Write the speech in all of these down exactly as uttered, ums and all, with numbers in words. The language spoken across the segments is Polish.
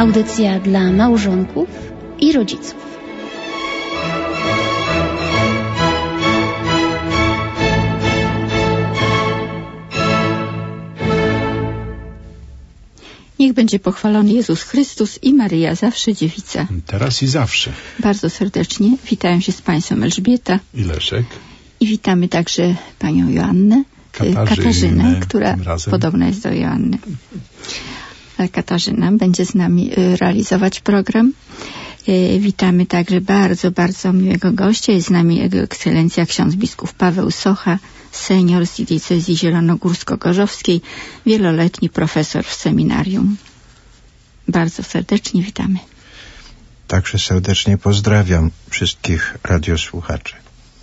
Audycja dla małżonków i rodziców. Niech będzie pochwalony Jezus Chrystus i Maryja, zawsze dziewica. Teraz i zawsze. Bardzo serdecznie witają się z Państwem Elżbieta i Leszek. I witamy także Panią Joannę, Katarzynę, Katarzynę która podobna jest do Joanny. Katarzyna będzie z nami realizować program. Witamy także bardzo, bardzo miłego gościa. Jest z nami Jego Ekscelencja ksiądz biskup Paweł Socha, senior z diecezji zielonogórsko-gorzowskiej, wieloletni profesor w seminarium. Bardzo serdecznie witamy. Także serdecznie pozdrawiam wszystkich radiosłuchaczy.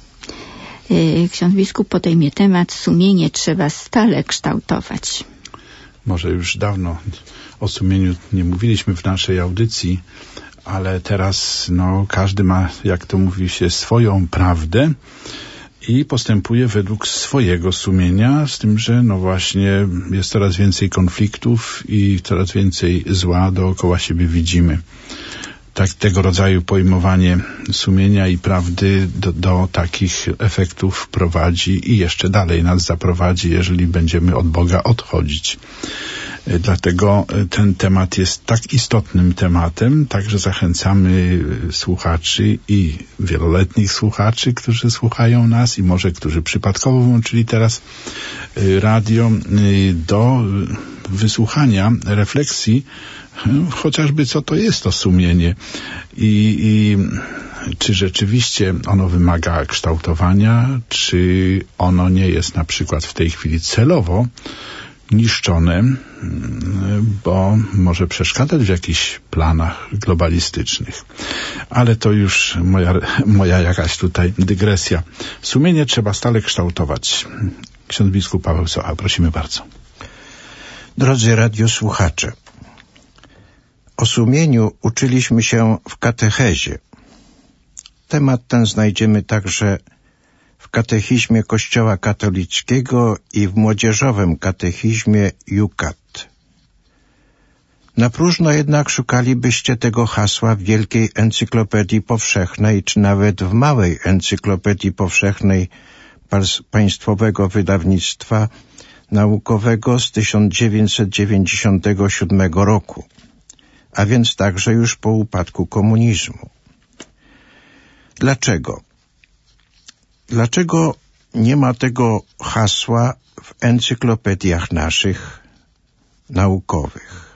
Ksiądz biskup podejmie temat: sumienie trzeba stale kształtować. Może już dawno o sumieniu nie mówiliśmy w naszej audycji, ale teraz no, każdy ma, jak to mówi się, swoją prawdę i postępuje według swojego sumienia, z tym, że no właśnie jest coraz więcej konfliktów i coraz więcej zła dookoła siebie widzimy. Tak, tego rodzaju pojmowanie sumienia i prawdy do, do takich efektów prowadzi i jeszcze dalej nas zaprowadzi, jeżeli będziemy od Boga odchodzić. Dlatego ten temat jest tak istotnym tematem, także zachęcamy słuchaczy i wieloletnich słuchaczy, którzy słuchają nas i może którzy przypadkowo włączyli teraz radio, do wysłuchania refleksji, chociażby co to jest to sumienie i, i czy rzeczywiście ono wymaga kształtowania, czy ono nie jest na przykład w tej chwili celowo niszczone, bo może przeszkadzać w jakichś planach globalistycznych. Ale to już moja, moja jakaś tutaj dygresja. Sumienie trzeba stale kształtować. Ksiądz biskup Paweł Socha, prosimy bardzo. Drodzy radiosłuchacze, o sumieniu uczyliśmy się w katechezie. Temat ten znajdziemy także w katechizmie Kościoła katolickiego i w młodzieżowym katechizmie Jukat. Na próżno jednak szukalibyście tego hasła w Wielkiej Encyklopedii Powszechnej, czy nawet w Małej Encyklopedii Powszechnej Państwowego Wydawnictwa Naukowego z tysiąc dziewięćset dziewięćdziesiątego siódmego roku, a więc także już po upadku komunizmu. Dlaczego? Dlaczego nie ma tego hasła w encyklopediach naszych naukowych?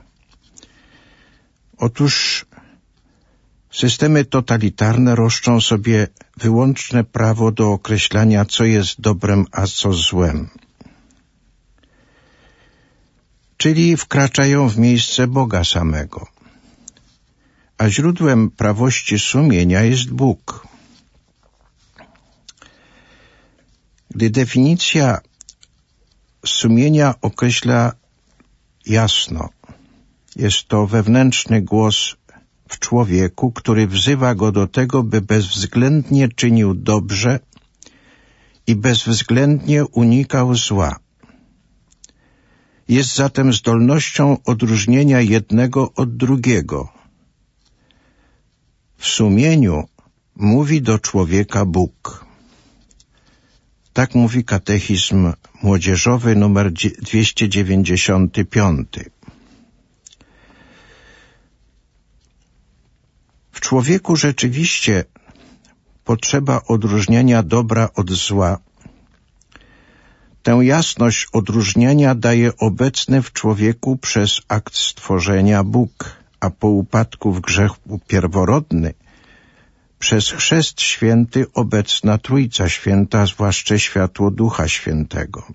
Otóż systemy totalitarne roszczą sobie wyłączne prawo do określania, co jest dobrem, a co złem. Czyli wkraczają w miejsce Boga samego. A źródłem prawości sumienia jest Bóg. Gdy definicja sumienia określa jasno, jest to wewnętrzny głos w człowieku, który wzywa go do tego, by bezwzględnie czynił dobrze i bezwzględnie unikał zła. Jest zatem zdolnością odróżnienia jednego od drugiego. W sumieniu mówi do człowieka Bóg. Tak mówi katechizm młodzieżowy numer dwieście dziewięćdziesiąty piąty. W człowieku rzeczywiście potrzeba odróżnienia dobra od zła. Tę jasność odróżnienia daje obecny w człowieku przez akt stworzenia Bóg, a po upadku w grzechu pierworodny przez chrzest święty obecna Trójca Święta, zwłaszcza światło Ducha Świętego.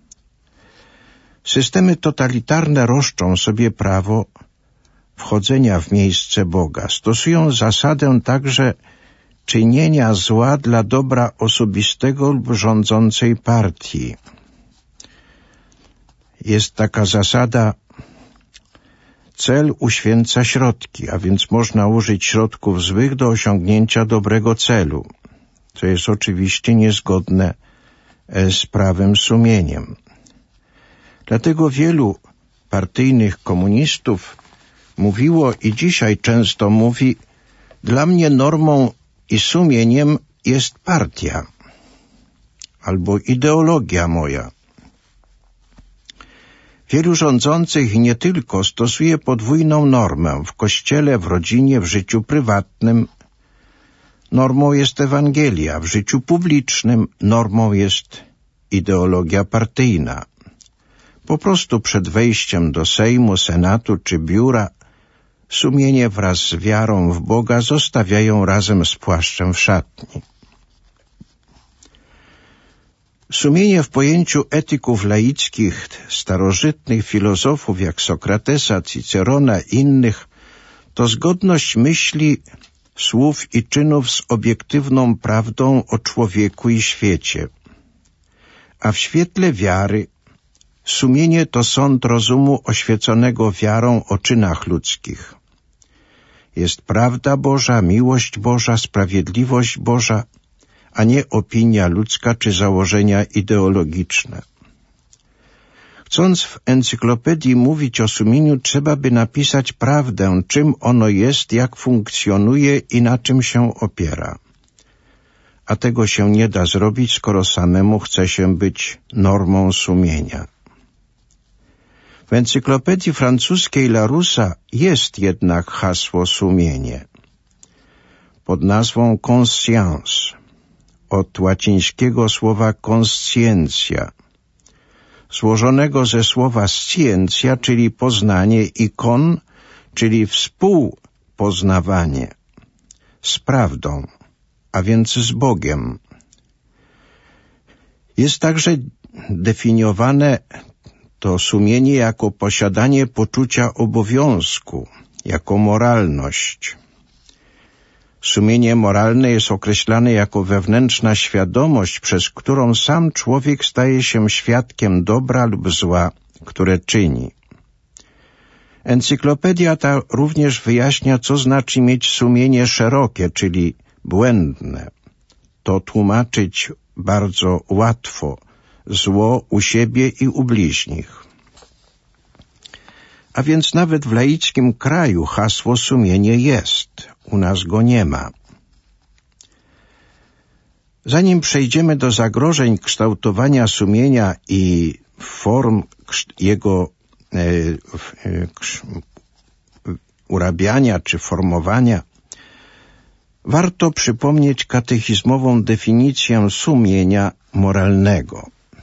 Systemy totalitarne roszczą sobie prawo wchodzenia w miejsce Boga. Stosują zasadę także czynienia zła dla dobra osobistego lub rządzącej partii. Jest taka zasada: cel uświęca środki, a więc można użyć środków złych do osiągnięcia dobrego celu, co jest oczywiście niezgodne z prawym sumieniem. Dlatego wielu partyjnych komunistów mówiło i dzisiaj często mówi: dla mnie normą i sumieniem jest partia albo ideologia moja. Wielu rządzących i nie tylko stosuje podwójną normę w kościele, w rodzinie, w życiu prywatnym. Normą jest Ewangelia, w życiu publicznym normą jest ideologia partyjna. Po prostu przed wejściem do Sejmu, Senatu czy biura sumienie wraz z wiarą w Boga zostawiają razem z płaszczem w szatni. Sumienie w pojęciu etyków laickich, starożytnych filozofów jak Sokratesa, Cycerona i innych to zgodność myśli, słów i czynów z obiektywną prawdą o człowieku i świecie. A w świetle wiary sumienie to sąd rozumu oświeconego wiarą o czynach ludzkich. Jest prawda Boża, miłość Boża, sprawiedliwość Boża, a nie opinia ludzka czy założenia ideologiczne. Chcąc w encyklopedii mówić o sumieniu, trzeba by napisać prawdę, czym ono jest, jak funkcjonuje i na czym się opiera. A tego się nie da zrobić, skoro samemu chce się być normą sumienia. W encyklopedii francuskiej Laroussa jest jednak hasło sumienie pod nazwą conscience, od łacińskiego słowa conscientia, złożonego ze słowa scientia, czyli poznanie, i con, czyli współpoznawanie, z prawdą, a więc z Bogiem. Jest także definiowane to sumienie jako posiadanie poczucia obowiązku, jako moralność. Sumienie moralne jest określane jako wewnętrzna świadomość, przez którą sam człowiek staje się świadkiem dobra lub zła, które czyni. Encyklopedia ta również wyjaśnia, co znaczy mieć sumienie szerokie, czyli błędne. To tłumaczyć bardzo łatwo, zło u siebie i u bliźnich. A więc nawet w laickim kraju hasło sumienie jest, u nas go nie ma. Zanim przejdziemy do zagrożeń kształtowania sumienia i form jego e, e, urabiania czy formowania, warto przypomnieć katechizmową definicję sumienia moralnego.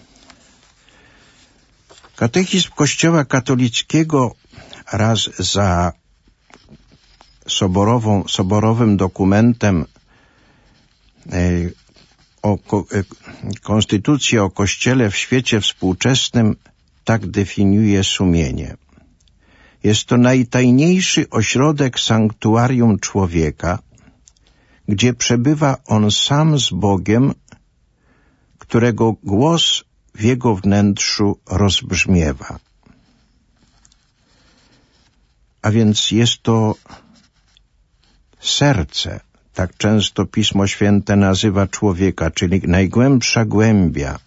Katechizm Kościoła katolickiego raz za soborową, soborowym dokumentem e, o ko, e, Konstytucji o Kościele w świecie współczesnym tak definiuje sumienie. Jest to najtajniejszy ośrodek sanktuarium człowieka, gdzie przebywa on sam z Bogiem, którego głos w jego wnętrzu rozbrzmiewa. A więc jest to serce, tak często Pismo Święte nazywa człowieka, czyli najgłębsza głębia.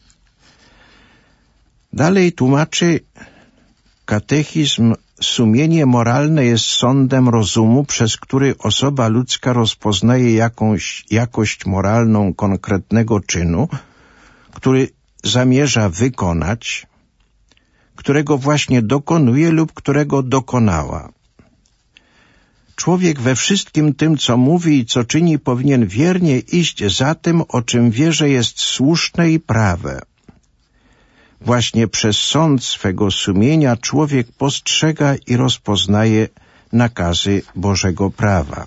Dalej tłumaczy katechizm: sumienie moralne jest sądem rozumu, przez który osoba ludzka rozpoznaje jakąś jakość moralną konkretnego czynu, który zamierza wykonać, którego właśnie dokonuje lub którego dokonała. Człowiek we wszystkim tym, co mówi i co czyni, powinien wiernie iść za tym, o czym wie, że jest słuszne i prawe. Właśnie przez sąd swego sumienia człowiek postrzega i rozpoznaje nakazy Bożego prawa.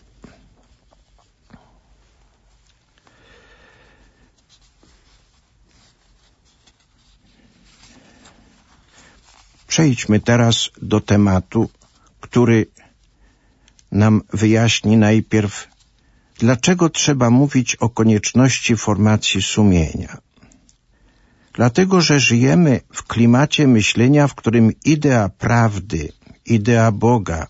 Przejdźmy teraz do tematu, który nam wyjaśni najpierw, dlaczego trzeba mówić o konieczności formacji sumienia. Dlatego, że żyjemy w klimacie myślenia, w którym idea prawdy, idea Boga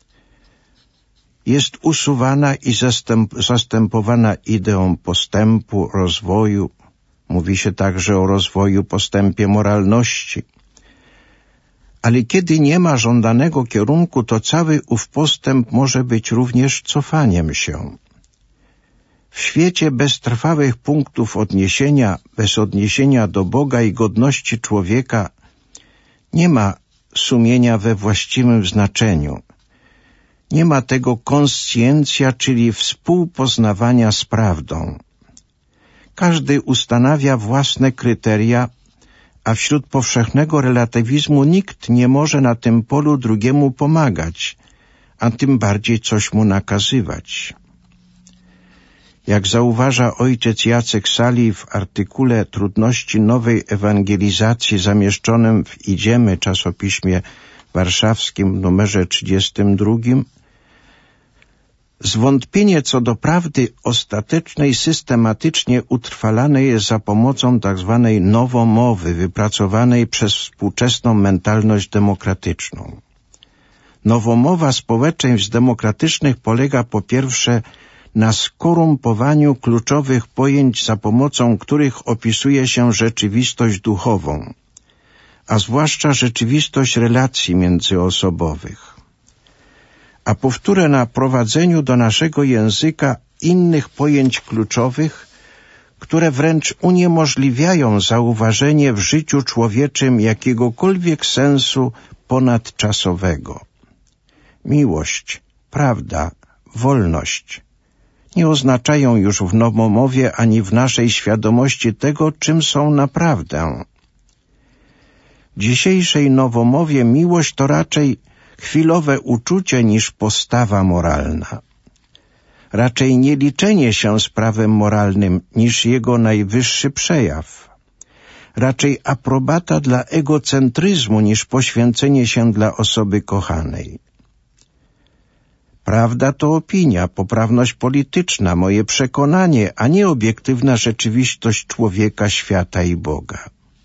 jest usuwana i zastęp, zastępowana ideą postępu, rozwoju. Mówi się także o rozwoju, postępie moralności. ale kiedy nie ma żądanego kierunku, to cały ów postęp może być również cofaniem się. W świecie bez trwałych punktów odniesienia, bez odniesienia do Boga i godności człowieka, nie ma sumienia we właściwym znaczeniu. Nie ma tego konsciencja, czyli współpoznawania z prawdą. Każdy ustanawia własne kryteria, a wśród powszechnego relatywizmu nikt nie może na tym polu drugiemu pomagać, a tym bardziej coś mu nakazywać. Jak zauważa ojciec Jacek Sali w artykule Trudności nowej ewangelizacji zamieszczonym w Idziemy czasopiśmie warszawskim w numerze trzydziestym drugim, zwątpienie co do prawdy ostatecznej systematycznie utrwalane jest za pomocą tzw. nowomowy wypracowanej przez współczesną mentalność demokratyczną. Nowomowa społeczeństw demokratycznych polega po pierwsze na skorumpowaniu kluczowych pojęć, za pomocą których opisuje się rzeczywistość duchową, a zwłaszcza rzeczywistość relacji międzyosobowych. A powtórę na prowadzeniu do naszego języka innych pojęć kluczowych, które wręcz uniemożliwiają zauważenie w życiu człowieczym jakiegokolwiek sensu ponadczasowego. Miłość, prawda, wolność nie oznaczają już w nowomowie ani w naszej świadomości tego, czym są naprawdę. W dzisiejszej nowomowie miłość to raczej chwilowe uczucie niż postawa moralna. Raczej nie liczenie się z prawem moralnym niż jego najwyższy przejaw. Raczej aprobata dla egocentryzmu niż poświęcenie się dla osoby kochanej. Prawda to opinia, poprawność polityczna, moje przekonanie, a nie obiektywna rzeczywistość człowieka, świata i Boga.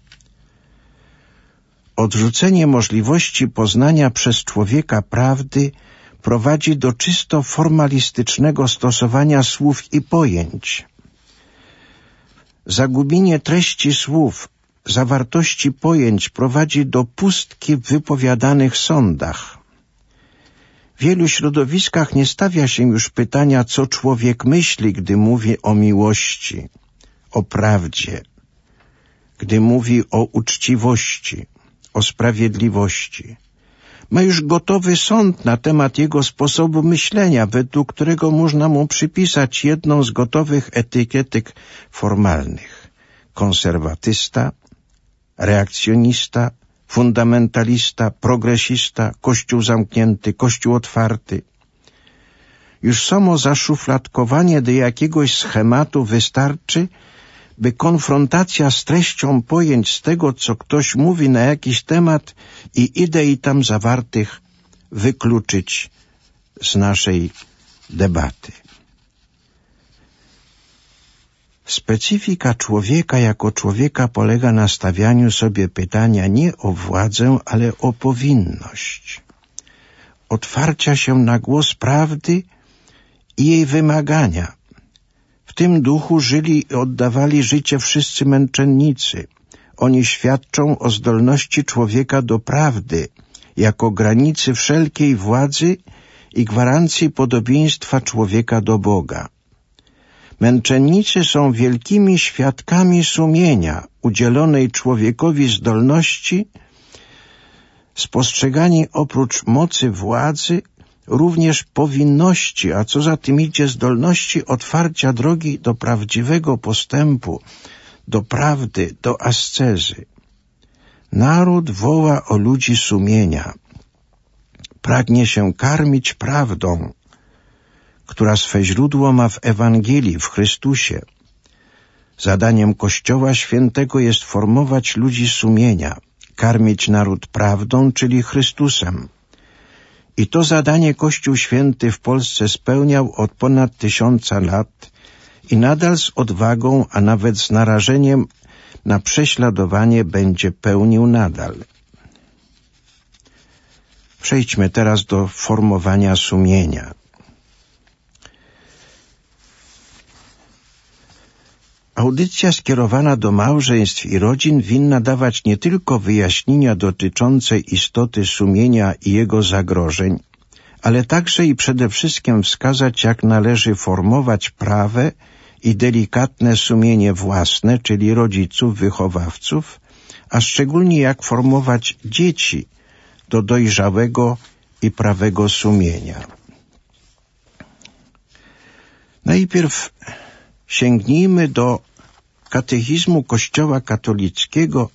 Odrzucenie możliwości poznania przez człowieka prawdy prowadzi do czysto formalistycznego stosowania słów i pojęć. Zagubienie treści słów, zawartości pojęć prowadzi do pustki w wypowiadanych sądach. W wielu środowiskach nie stawia się już pytania, co człowiek myśli, gdy mówi o miłości, o prawdzie, gdy mówi o uczciwości, o sprawiedliwości. Ma już gotowy sąd na temat jego sposobu myślenia, według którego można mu przypisać jedną z gotowych etykietek formalnych. Konserwatysta, reakcjonista, fundamentalista, progresista, kościół zamknięty, kościół otwarty. Już samo zaszufladkowanie do jakiegoś schematu wystarczy, by konfrontacja z treścią pojęć z tego, co ktoś mówi na jakiś temat i idei tam zawartych, wykluczyć z naszej debaty. Specyfika człowieka jako człowieka polega na stawianiu sobie pytania nie o władzę, ale o powinność. Otwarcia się na głos prawdy i jej wymagania. W tym duchu żyli i oddawali życie wszyscy męczennicy. Oni świadczą o zdolności człowieka do prawdy, jako granicy wszelkiej władzy i gwarancji podobieństwa człowieka do Boga. Męczennicy są wielkimi świadkami sumienia, udzielonej człowiekowi zdolności, spostrzegani oprócz mocy władzy, również powinności, a co za tym idzie zdolności otwarcia drogi do prawdziwego postępu, do prawdy, do ascezy. Naród woła o ludzi sumienia. Pragnie się karmić prawdą, która swe źródło ma w Ewangelii, w Chrystusie. Zadaniem Kościoła Świętego jest formować ludzi sumienia, karmić naród prawdą, czyli Chrystusem. I to zadanie Kościół Święty w Polsce spełniał od ponad tysiąca lat i nadal z odwagą, a nawet z narażeniem na prześladowanie będzie pełnił nadal. Przejdźmy teraz do formowania sumienia. Audycja skierowana do małżeństw i rodzin winna dawać nie tylko wyjaśnienia dotyczące istoty sumienia i jego zagrożeń, ale także i przede wszystkim wskazać, jak należy formować prawe i delikatne sumienie własne, czyli rodziców, wychowawców, a szczególnie jak formować dzieci do dojrzałego i prawego sumienia. Najpierw sięgnijmy do katechizmu Kościoła katolickiego,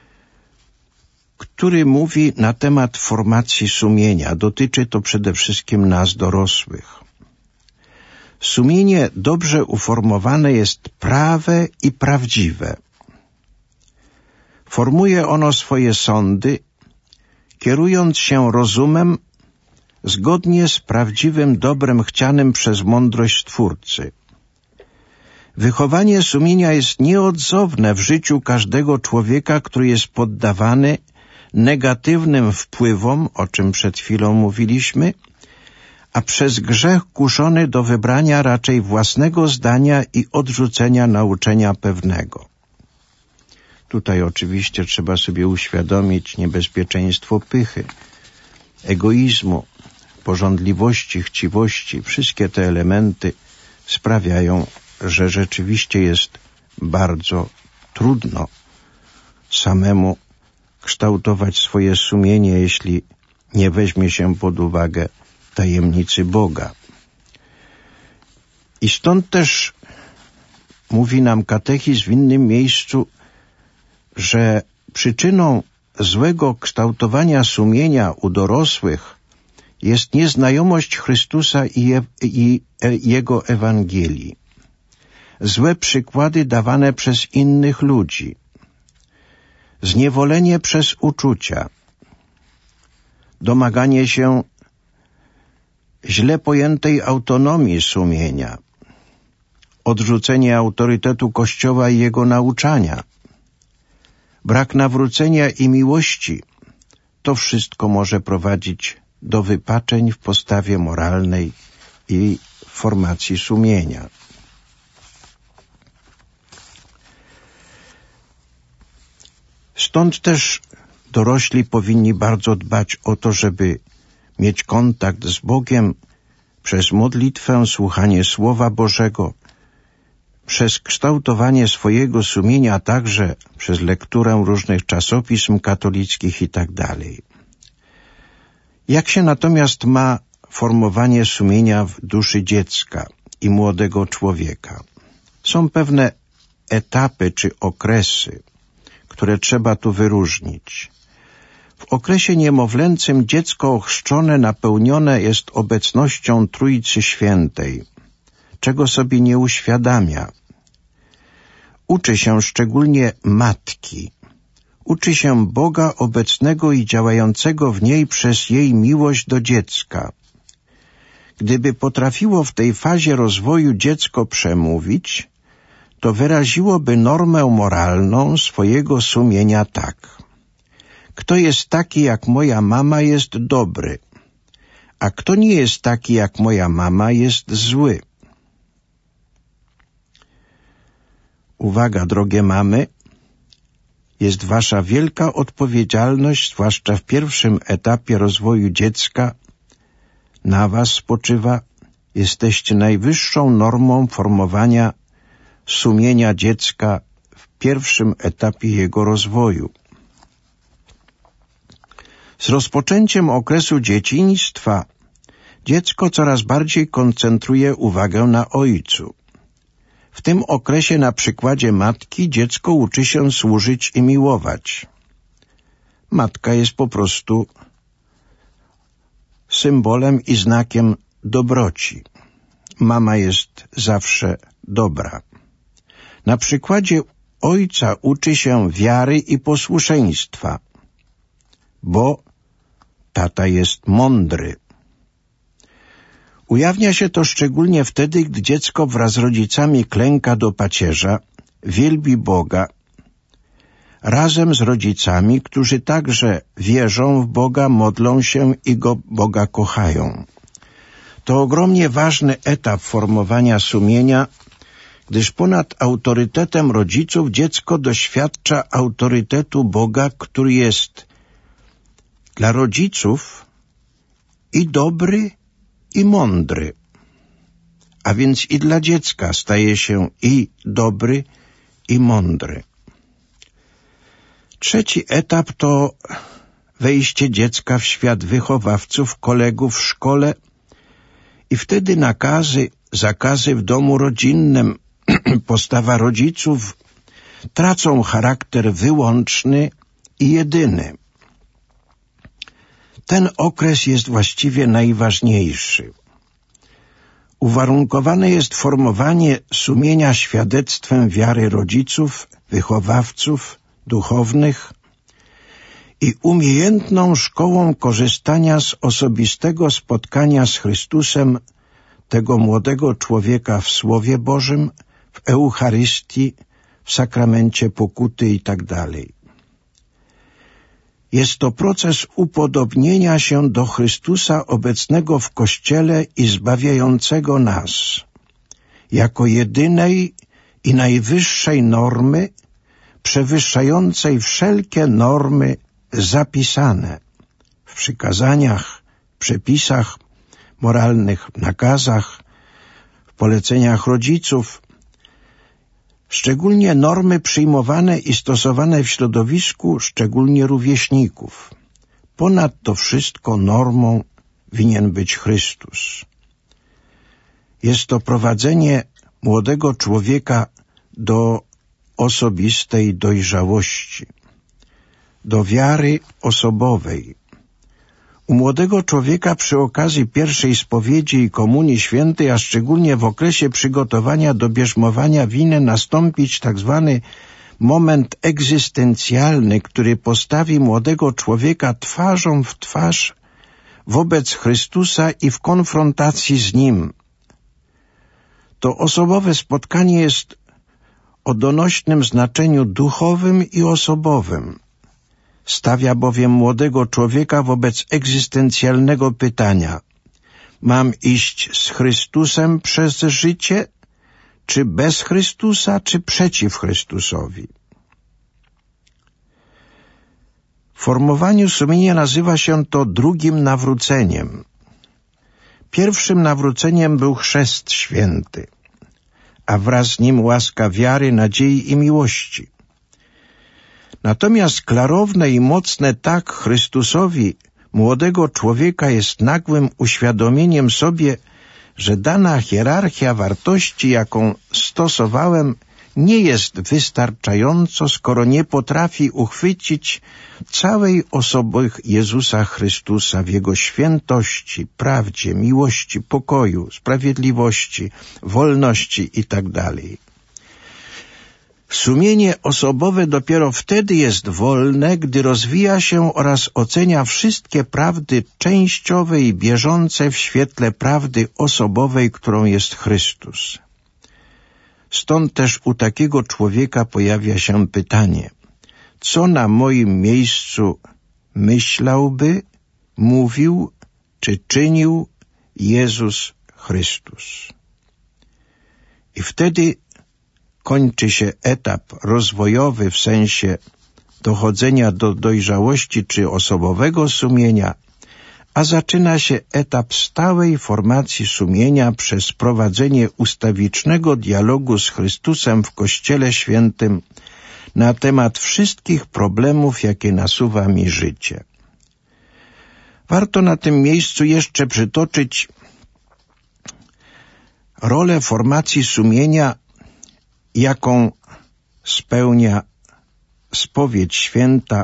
który mówi na temat formacji sumienia. Dotyczy to przede wszystkim nas, dorosłych. Sumienie dobrze uformowane jest prawe i prawdziwe. Formuje ono swoje sądy, kierując się rozumem zgodnie z prawdziwym dobrem chcianym przez mądrość Stwórcy. Wychowanie sumienia jest nieodzowne w życiu każdego człowieka, który jest poddawany negatywnym wpływom, o czym przed chwilą mówiliśmy, a przez grzech kuszony do wybrania raczej własnego zdania i odrzucenia nauczenia pewnego. Tutaj oczywiście trzeba sobie uświadomić niebezpieczeństwo pychy, egoizmu, pożądliwości, chciwości. Wszystkie te elementy sprawiają, że rzeczywiście jest bardzo trudno samemu kształtować swoje sumienie, jeśli nie weźmie się pod uwagę tajemnicy Boga. I stąd też mówi nam katechizm w innym miejscu, że przyczyną złego kształtowania sumienia u dorosłych jest nieznajomość Chrystusa i, je, i e, Jego Ewangelii. Złe przykłady dawane przez innych ludzi, zniewolenie przez uczucia, domaganie się źle pojętej autonomii sumienia, odrzucenie autorytetu Kościoła i jego nauczania, brak nawrócenia i miłości, to wszystko może prowadzić do wypaczeń w postawie moralnej i formacji sumienia. Stąd też dorośli powinni bardzo dbać o to, żeby mieć kontakt z Bogiem przez modlitwę, słuchanie Słowa Bożego, przez kształtowanie swojego sumienia, także przez lekturę różnych czasopism katolickich i tak dalej. Jak się natomiast ma formowanie sumienia w duszy dziecka i młodego człowieka? Są pewne etapy czy okresy, które trzeba tu wyróżnić. W okresie niemowlęcym dziecko ochrzczone napełnione jest obecnością Trójcy Świętej, czego sobie nie uświadamia. Uczy się szczególnie matki. Uczy się Boga obecnego i działającego w niej przez jej miłość do dziecka. Gdyby potrafiło w tej fazie rozwoju dziecko przemówić, to wyraziłoby normę moralną swojego sumienia tak. Kto jest taki jak moja mama, jest dobry, a kto nie jest taki jak moja mama, jest zły. Uwaga, drogie mamy, jest wasza wielka odpowiedzialność, zwłaszcza w pierwszym etapie rozwoju dziecka. Na was spoczywa, jesteście najwyższą normą formowania sumienia dziecka w pierwszym etapie jego rozwoju. Z rozpoczęciem okresu dzieciństwa dziecko coraz bardziej koncentruje uwagę na ojcu. W tym okresie na przykładzie matki dziecko uczy się służyć i miłować. Matka jest po prostu symbolem i znakiem dobroci. Mama jest zawsze dobra. Na przykładzie ojca uczy się wiary i posłuszeństwa, bo tata jest mądry. Ujawnia się to szczególnie wtedy, gdy dziecko wraz z rodzicami klęka do pacierza, wielbi Boga, razem z rodzicami, którzy także wierzą w Boga, modlą się i go Boga kochają. To ogromnie ważny etap formowania sumienia, gdyż ponad autorytetem rodziców dziecko doświadcza autorytetu Boga, który jest dla rodziców i dobry, i mądry. A więc i dla dziecka staje się i dobry, i mądry. Trzeci etap to wejście dziecka w świat wychowawców, kolegów w szkole i wtedy nakazy, zakazy w domu rodzinnym, postawa rodziców tracą charakter wyłączny i jedyny. Ten okres jest właściwie najważniejszy. Uwarunkowane jest formowanie sumienia świadectwem wiary rodziców, wychowawców, duchownych i umiejętną szkołą korzystania z osobistego spotkania z Chrystusem tego młodego człowieka w Słowie Bożym, w Eucharystii, w sakramencie pokuty i tak dalej. Jest to proces upodobnienia się do Chrystusa obecnego w Kościele i zbawiającego nas, jako jedynej i najwyższej normy, przewyższającej wszelkie normy zapisane w przykazaniach, przepisach moralnych, nakazach, w poleceniach rodziców, szczególnie normy przyjmowane i stosowane w środowisku, szczególnie rówieśników. Ponad to wszystko normą winien być Chrystus. Jest to prowadzenie młodego człowieka do osobistej dojrzałości, do wiary osobowej. U młodego człowieka przy okazji pierwszej spowiedzi i komunii świętej, a szczególnie w okresie przygotowania do bierzmowania winien nastąpić tak zwany moment egzystencjalny, który postawi młodego człowieka twarzą w twarz wobec Chrystusa i w konfrontacji z Nim. To osobowe spotkanie jest o donośnym znaczeniu duchowym i osobowym. Stawia bowiem młodego człowieka wobec egzystencjalnego pytania: mam iść z Chrystusem przez życie, czy bez Chrystusa, czy przeciw Chrystusowi? W formowaniu sumienia nazywa się to drugim nawróceniem. Pierwszym nawróceniem był chrzest święty, a wraz z nim łaska wiary, nadziei i miłości. Natomiast klarowne i mocne tak Chrystusowi młodego człowieka jest nagłym uświadomieniem sobie, że dana hierarchia wartości, jaką stosowałem, nie jest wystarczająco, skoro nie potrafi uchwycić całej osoby Jezusa Chrystusa w Jego świętości, prawdzie, miłości, pokoju, sprawiedliwości, wolności itd. Sumienie osobowe dopiero wtedy jest wolne, gdy rozwija się oraz ocenia wszystkie prawdy częściowe i bieżące w świetle prawdy osobowej, którą jest Chrystus. Stąd też u takiego człowieka pojawia się pytanie: co na moim miejscu myślałby, mówił czy czynił Jezus Chrystus? I wtedy kończy się etap rozwojowy w sensie dochodzenia do dojrzałości czy osobowego sumienia, a zaczyna się etap stałej formacji sumienia przez prowadzenie ustawicznego dialogu z Chrystusem w Kościele Świętym na temat wszystkich problemów, jakie nasuwa mi życie. Warto na tym miejscu jeszcze przytoczyć rolę formacji sumienia, jaką spełnia spowiedź święta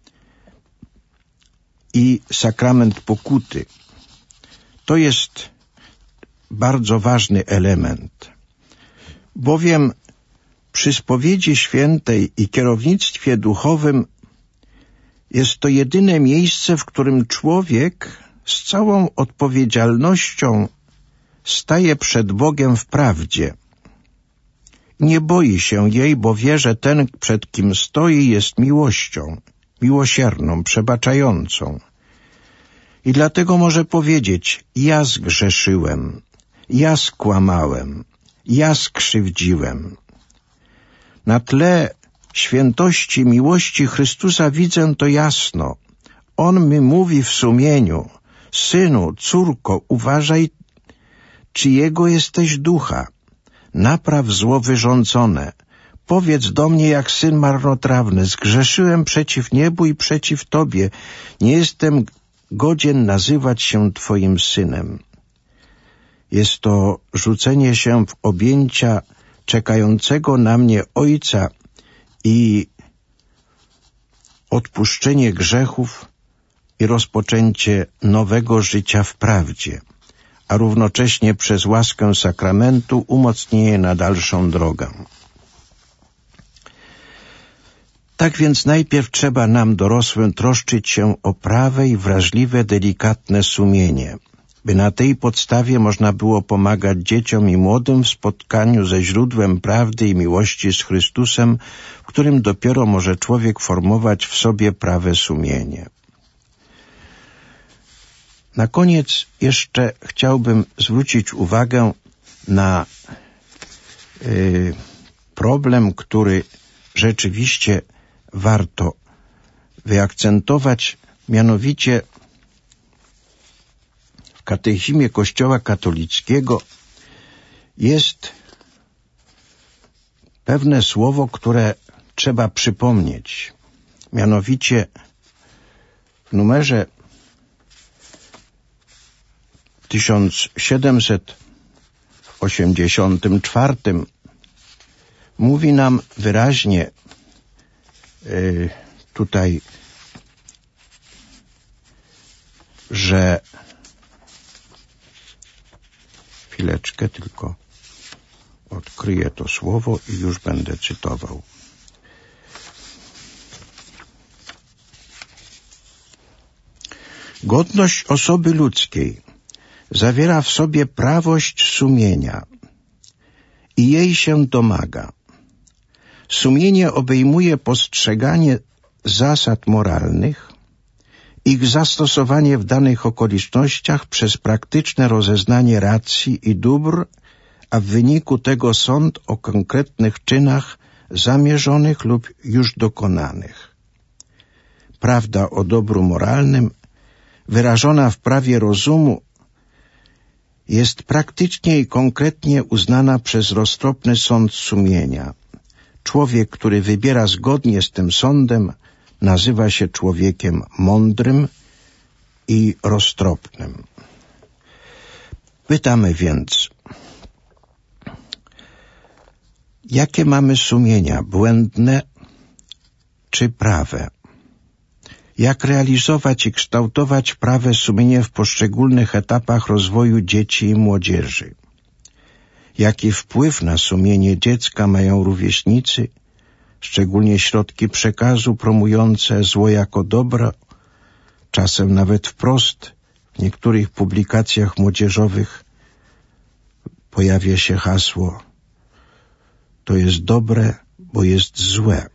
i sakrament pokuty. To jest bardzo ważny element, bowiem przy spowiedzi świętej i kierownictwie duchowym jest to jedyne miejsce, w którym człowiek z całą odpowiedzialnością staje przed Bogiem w prawdzie. Nie boi się jej, bo wie, że ten, przed kim stoi, jest miłością, miłosierną, przebaczającą. I dlatego może powiedzieć: ja zgrzeszyłem, ja skłamałem, ja skrzywdziłem. Na tle świętości, miłości Chrystusa widzę to jasno. On mi mówi w sumieniu: synu, córko, uważaj, czyjego jesteś ducha. Napraw zło wyrządzone. Powiedz do mnie jak syn marnotrawny: zgrzeszyłem przeciw niebu i przeciw Tobie. Nie jestem godzien nazywać się Twoim synem. Jest to rzucenie się w objęcia czekającego na mnie Ojca i odpuszczenie grzechów i rozpoczęcie nowego życia w prawdzie, a równocześnie przez łaskę sakramentu umocnienie na dalszą drogę. Tak więc najpierw trzeba nam, dorosłym, troszczyć się o prawe i wrażliwe, delikatne sumienie, by na tej podstawie można było pomagać dzieciom i młodym w spotkaniu ze źródłem prawdy i miłości z Chrystusem, w którym dopiero może człowiek formować w sobie prawe sumienie. Na koniec jeszcze chciałbym zwrócić uwagę na y, problem, który rzeczywiście warto wyakcentować, mianowicie w katechizmie Kościoła katolickiego jest pewne słowo, które trzeba przypomnieć. Mianowicie w numerze tysiąc siedemset osiemdziesiątym czwartym mówi nam wyraźnie yy, tutaj, że chwileczkę tylko odkryję to słowo i już będę cytował. Godność osoby ludzkiej zawiera w sobie prawość sumienia i jej się domaga. Sumienie obejmuje postrzeganie zasad moralnych, ich zastosowanie w danych okolicznościach przez praktyczne rozeznanie racji i dóbr, a w wyniku tego sąd o konkretnych czynach zamierzonych lub już dokonanych. Prawda o dobru moralnym, wyrażona w prawie rozumu, jest praktycznie i konkretnie uznana przez roztropny sąd sumienia. Człowiek, który wybiera zgodnie z tym sądem, nazywa się człowiekiem mądrym i roztropnym. Pytamy więc, jakie mamy sumienia, błędne czy prawe? Jak realizować i kształtować prawe sumienie w poszczególnych etapach rozwoju dzieci i młodzieży? Jaki wpływ na sumienie dziecka mają rówieśnicy, szczególnie środki przekazu promujące zło jako dobro, czasem nawet wprost w niektórych publikacjach młodzieżowych pojawia się hasło: to jest dobre, bo jest złe.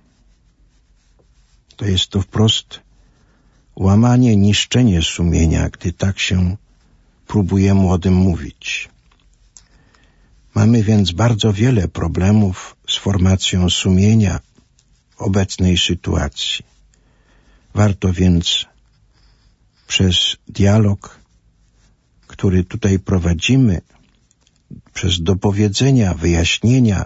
To jest to wprost łamanie, niszczenie sumienia, gdy tak się próbuje o tym mówić. Mamy więc bardzo wiele problemów z formacją sumienia w obecnej sytuacji. Warto więc przez dialog, który tutaj prowadzimy, przez dopowiedzenia, wyjaśnienia,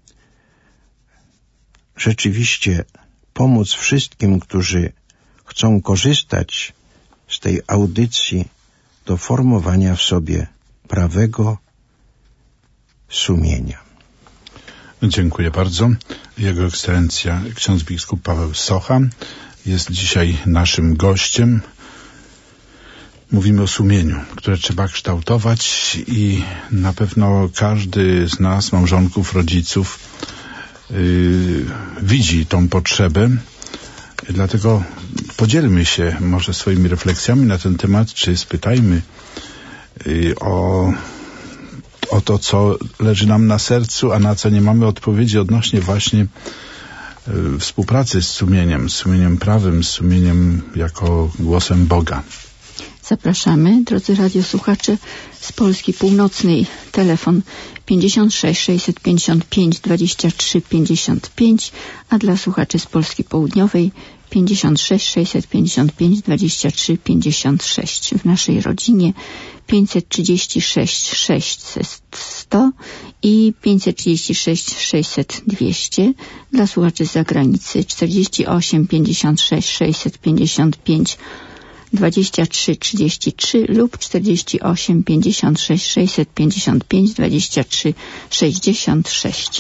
rzeczywiście pomóc wszystkim, którzy chcą korzystać z tej audycji do formowania w sobie prawego sumienia. Dziękuję bardzo. Jego Ekscelencja ksiądz biskup Paweł Socha jest dzisiaj naszym gościem. Mówimy o sumieniu, które trzeba kształtować i na pewno każdy z nas, małżonków, rodziców, yy, widzi tą potrzebę. Dlatego podzielmy się może swoimi refleksjami na ten temat, czy spytajmy yy, o o to, co leży nam na sercu, a na co nie mamy odpowiedzi odnośnie właśnie y, współpracy z sumieniem, z sumieniem prawym, z sumieniem jako głosem Boga. Zapraszamy, drodzy radiosłuchacze, z Polski Północnej. Telefon pięćdziesiąt sześć sześćset pięćdziesiąt pięć dwadzieścia trzy pięćdziesiąt pięć, a dla słuchaczy z Polski Południowej pięćdziesiąt sześć sześćset pięćdziesiąt pięć dwadzieścia trzy pięćdziesiąt sześć. W naszej rodzinie pięćset trzydzieści sześć sześćset sto i pięćset trzydzieści sześć sześćset dwieście. Dla słuchaczy z zagranicy czterdzieści osiem pięćdziesiąt sześć sześćset pięćdziesiąt pięć dwadzieścia trzy trzydzieści trzy lub czterdzieści osiem pięćdziesiąt sześć sześćset pięćdziesiąt pięć dwadzieścia trzy sześćdziesiąt sześć.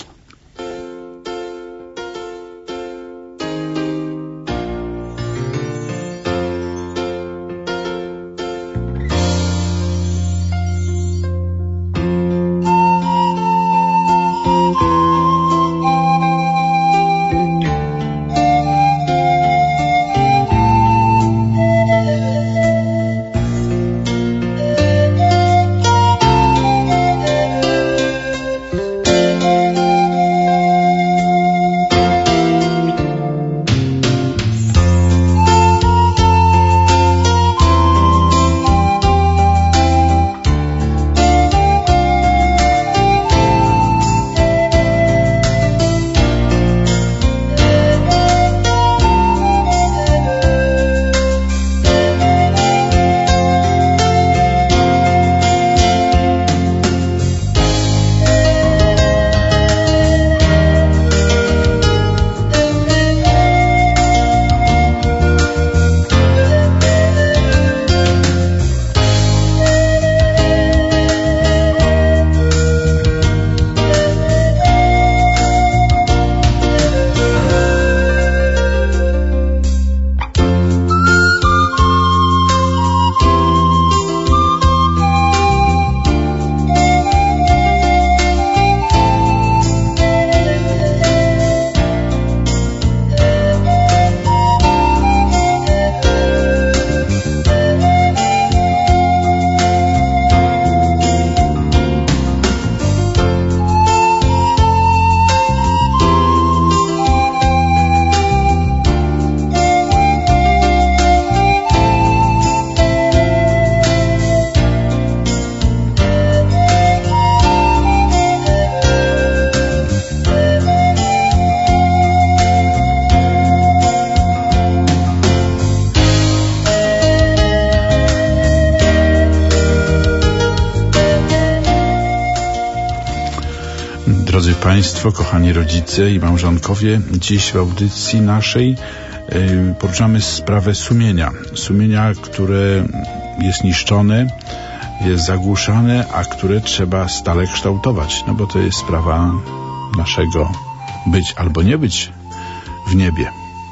Drodzy Państwo, kochani rodzice i małżonkowie, dziś w audycji naszej yy, poruszamy sprawę sumienia. Sumienia, które jest niszczone, jest zagłuszane, a które trzeba stale kształtować. No bo to jest sprawa naszego być albo nie być w niebie.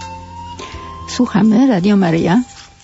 Słuchamy, Radio Maryja.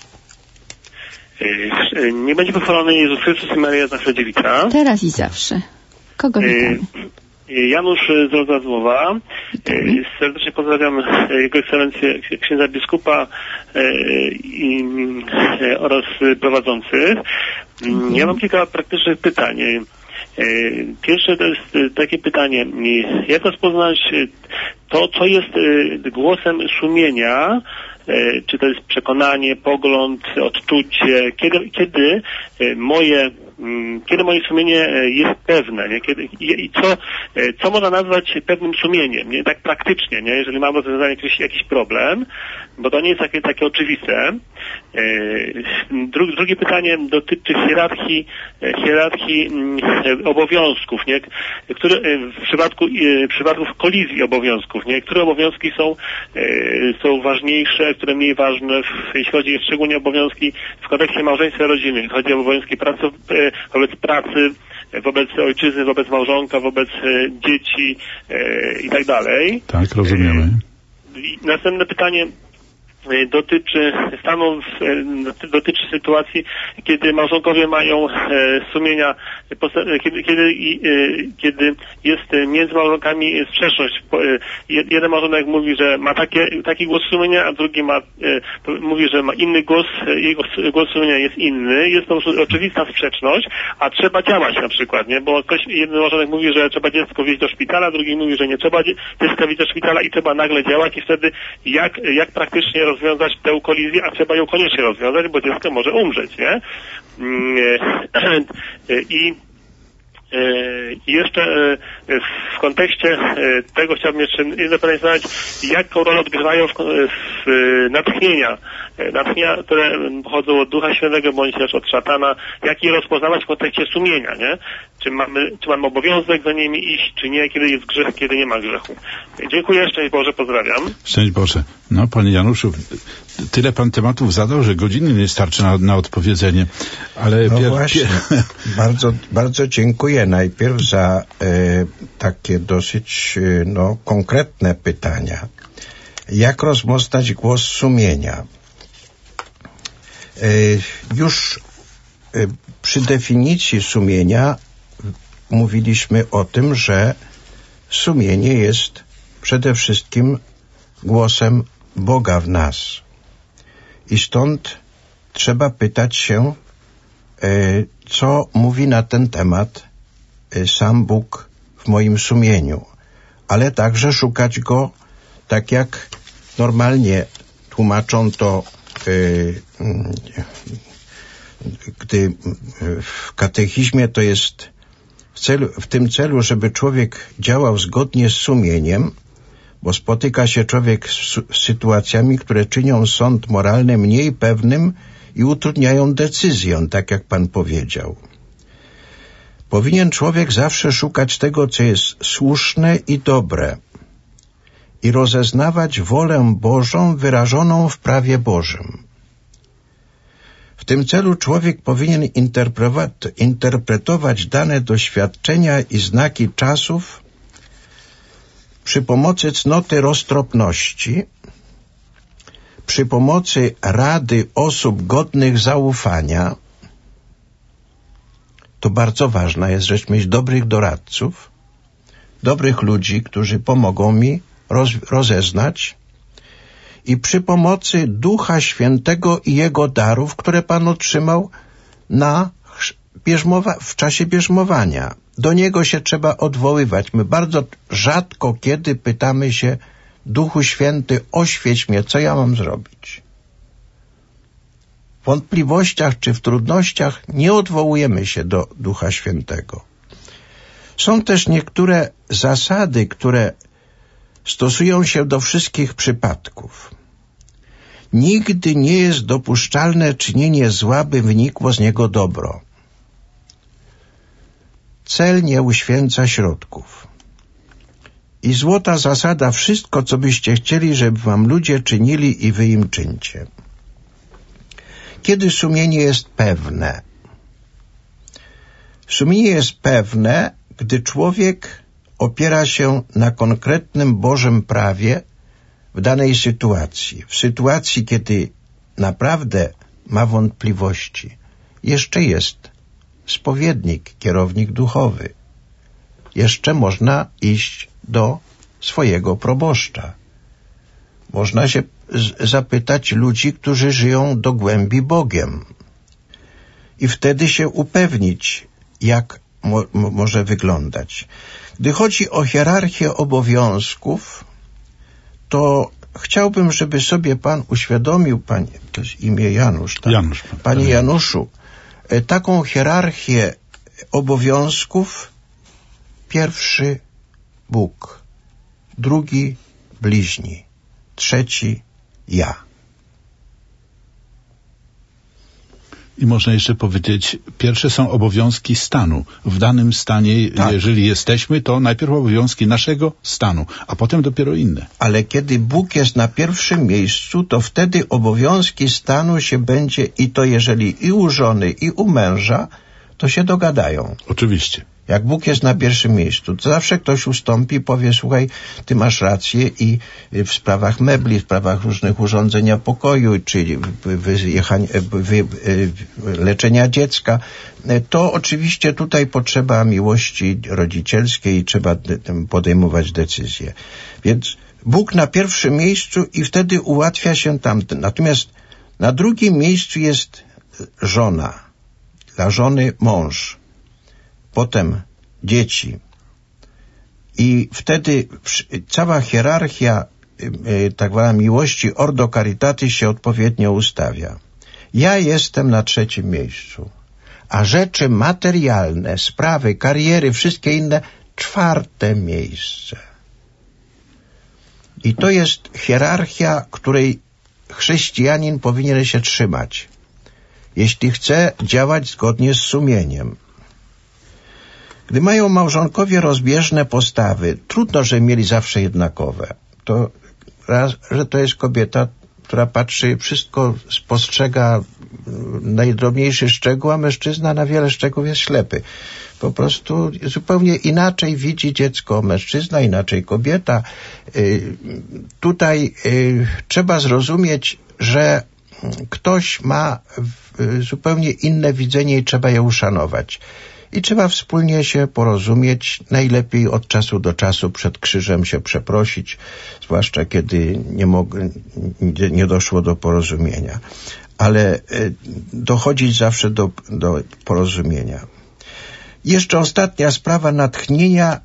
Nie będzie pochwalony Jezus Chrystus i Maryja z nasza dziewica. Teraz i zawsze. Kogo witamy? Janusz z Rozazłowa. Serdecznie pozdrawiam Jego Ekscelencję księdza biskupa i, oraz prowadzących. Mhm. Ja mam kilka praktycznych pytań. Pierwsze to jest takie pytanie, jak rozpoznać to, co jest głosem sumienia, czy to jest przekonanie, pogląd, odczucie, kiedy, kiedy moje kiedy moje sumienie jest pewne, nie? Kiedy, i co, co można nazwać pewnym sumieniem, nie? Tak praktycznie, nie? Jeżeli mam rozwiązanie jakiś, jakiś problem, bo to nie jest takie, takie oczywiste. Dru, drugie pytanie dotyczy hierarchii, hierarchii obowiązków, nie? Które w przypadku, w przypadku kolizji obowiązków, nie? Które obowiązki są, są ważniejsze, które mniej ważne, jeśli chodzi szczególnie o obowiązki w kontekście małżeństwa i rodziny, jeśli chodzi o obowiązki pracy, wobec pracy, wobec ojczyzny, wobec małżonka, wobec e, dzieci e, i tak dalej. Tak, rozumiemy. E, następne pytanie e, dotyczy stanu, e, dotyczy sytuacji, kiedy małżonkowie mają e, sumienia, e, kiedy, kiedy, e, kiedy jest między małżonkami sprzeczność. E, jeden małżonek mówi, że ma takie, taki głos sumienia, a drugi ma, e, mówi, że ma inny głos, jego głos sumienia jest inny. Jest to oczywista sprzeczność, a trzeba działać na przykład, nie? Bo ktoś, jeden małżonek mówi, że trzeba dziecko wieźć do szpitala, drugi mówi, że nie trzeba dziecka wieźć do szpitala i trzeba nagle działać i wtedy jak, jak praktycznie rozwiązać tę kolizję, a trzeba ją koniecznie rozwiązać, bo dziecko może umrzeć, nie? I I jeszcze w kontekście tego chciałbym jeszcze jedno pytanie zadać, jaką rolę odgrywają w, w natchnienia, natchnienia, które pochodzą od Ducha Świętego bądź też od szatana, jak je rozpoznawać w kontekście sumienia, nie? Czy mamy, czy mamy obowiązek za nimi iść, czy nie, kiedy jest grzech, kiedy nie ma grzechu. Dziękuję, szczęść Boże, pozdrawiam. Szczęść Boże. No, Panie Januszu, tyle Pan tematów zadał, że godziny nie starczy na, na odpowiedzenie, ale... No pier... właśnie, bardzo, bardzo dziękuję najpierw za e, takie dosyć e, no, konkretne pytania. Jak rozpoznać głos sumienia? E, już e, przy definicji sumienia mówiliśmy o tym, że sumienie jest przede wszystkim głosem Boga w nas. I stąd trzeba pytać się, co mówi na ten temat sam Bóg w moim sumieniu, ale także szukać Go, tak jak normalnie tłumaczą to, gdy w katechizmie to jest w, celu, w tym celu, żeby człowiek działał zgodnie z sumieniem, bo spotyka się człowiek z, z sytuacjami, które czynią sąd moralny mniej pewnym i utrudniają decyzję, tak jak Pan powiedział. Powinien człowiek zawsze szukać tego, co jest słuszne i dobre i rozeznawać wolę Bożą wyrażoną w prawie Bożym. W tym celu człowiek powinien interpretować dane doświadczenia i znaki czasów przy pomocy cnoty roztropności, przy pomocy rady osób godnych zaufania. To bardzo ważna jest rzecz, mieć dobrych doradców, dobrych ludzi, którzy pomogą mi roz, rozeznać, i przy pomocy Ducha Świętego i Jego darów, które Pan otrzymał na bierzmowa, w czasie bierzmowania. Do Niego się trzeba odwoływać. My bardzo rzadko kiedy pytamy się: Duchu Święty, oświeć mnie, co ja mam zrobić? W wątpliwościach czy w trudnościach nie odwołujemy się do Ducha Świętego. Są też niektóre zasady, które stosują się do wszystkich przypadków. Nigdy nie jest dopuszczalne czynienie zła, by wynikło z niego dobro. Cel nie uświęca środków. I złota zasada: wszystko, co byście chcieli, żeby wam ludzie czynili, i wy im czyńcie. Kiedy sumienie jest pewne? Sumienie jest pewne, gdy człowiek opiera się na konkretnym Bożym prawie w danej sytuacji. W sytuacji, kiedy naprawdę ma wątpliwości, jeszcze jest spowiednik, kierownik duchowy. Jeszcze można iść do swojego proboszcza. Można się zapytać ludzi, którzy żyją do głębi Bogiem. I wtedy się upewnić, jak mo- może wyglądać. Gdy chodzi o hierarchię obowiązków, to chciałbym, żeby sobie Pan uświadomił, panie, to jest imię Janusz, tak? Janusz, Panie Januszu, taką hierarchię obowiązków: pierwszy Bóg, drugi bliźni, trzeci ja. I można jeszcze powiedzieć, pierwsze są obowiązki stanu. W danym stanie, tak. Jeżeli jesteśmy, to najpierw obowiązki naszego stanu, a potem dopiero inne. Ale kiedy Bóg jest na pierwszym miejscu, to wtedy obowiązki stanu się będzie, i to jeżeli i u żony, i u męża, to się dogadają. Oczywiście. Jak Bóg jest na pierwszym miejscu, to zawsze ktoś ustąpi i powie: słuchaj, ty masz rację, i w sprawach mebli, w sprawach różnych urządzenia pokoju, czy wyjechania, wy, leczenia dziecka, to oczywiście tutaj potrzeba miłości rodzicielskiej i trzeba podejmować decyzje. Więc Bóg na pierwszym miejscu i wtedy ułatwia się tamten. Natomiast na drugim miejscu jest żona, dla żony mąż, potem dzieci. I wtedy cała hierarchia tak zwana miłości ordo caritatis się odpowiednio ustawia. Ja jestem na trzecim miejscu, a rzeczy materialne, sprawy, kariery, wszystkie inne, czwarte miejsce. I to jest hierarchia, której chrześcijanin powinien się trzymać, jeśli chce działać zgodnie z sumieniem. Gdy mają małżonkowie rozbieżne postawy, trudno, że mieli zawsze jednakowe. To raz, że to jest kobieta, która patrzy, wszystko spostrzega najdrobniejszy szczegół, a mężczyzna na wiele szczegółów jest ślepy. Po prostu zupełnie inaczej widzi dziecko mężczyzna, inaczej kobieta. Tutaj trzeba zrozumieć, że ktoś ma zupełnie inne widzenie i trzeba je uszanować. I trzeba wspólnie się porozumieć, najlepiej od czasu do czasu przed krzyżem się przeprosić, zwłaszcza kiedy nie, mog- nie doszło do porozumienia. Ale dochodzić zawsze do, do porozumienia. Jeszcze ostatnia sprawa natchnienia,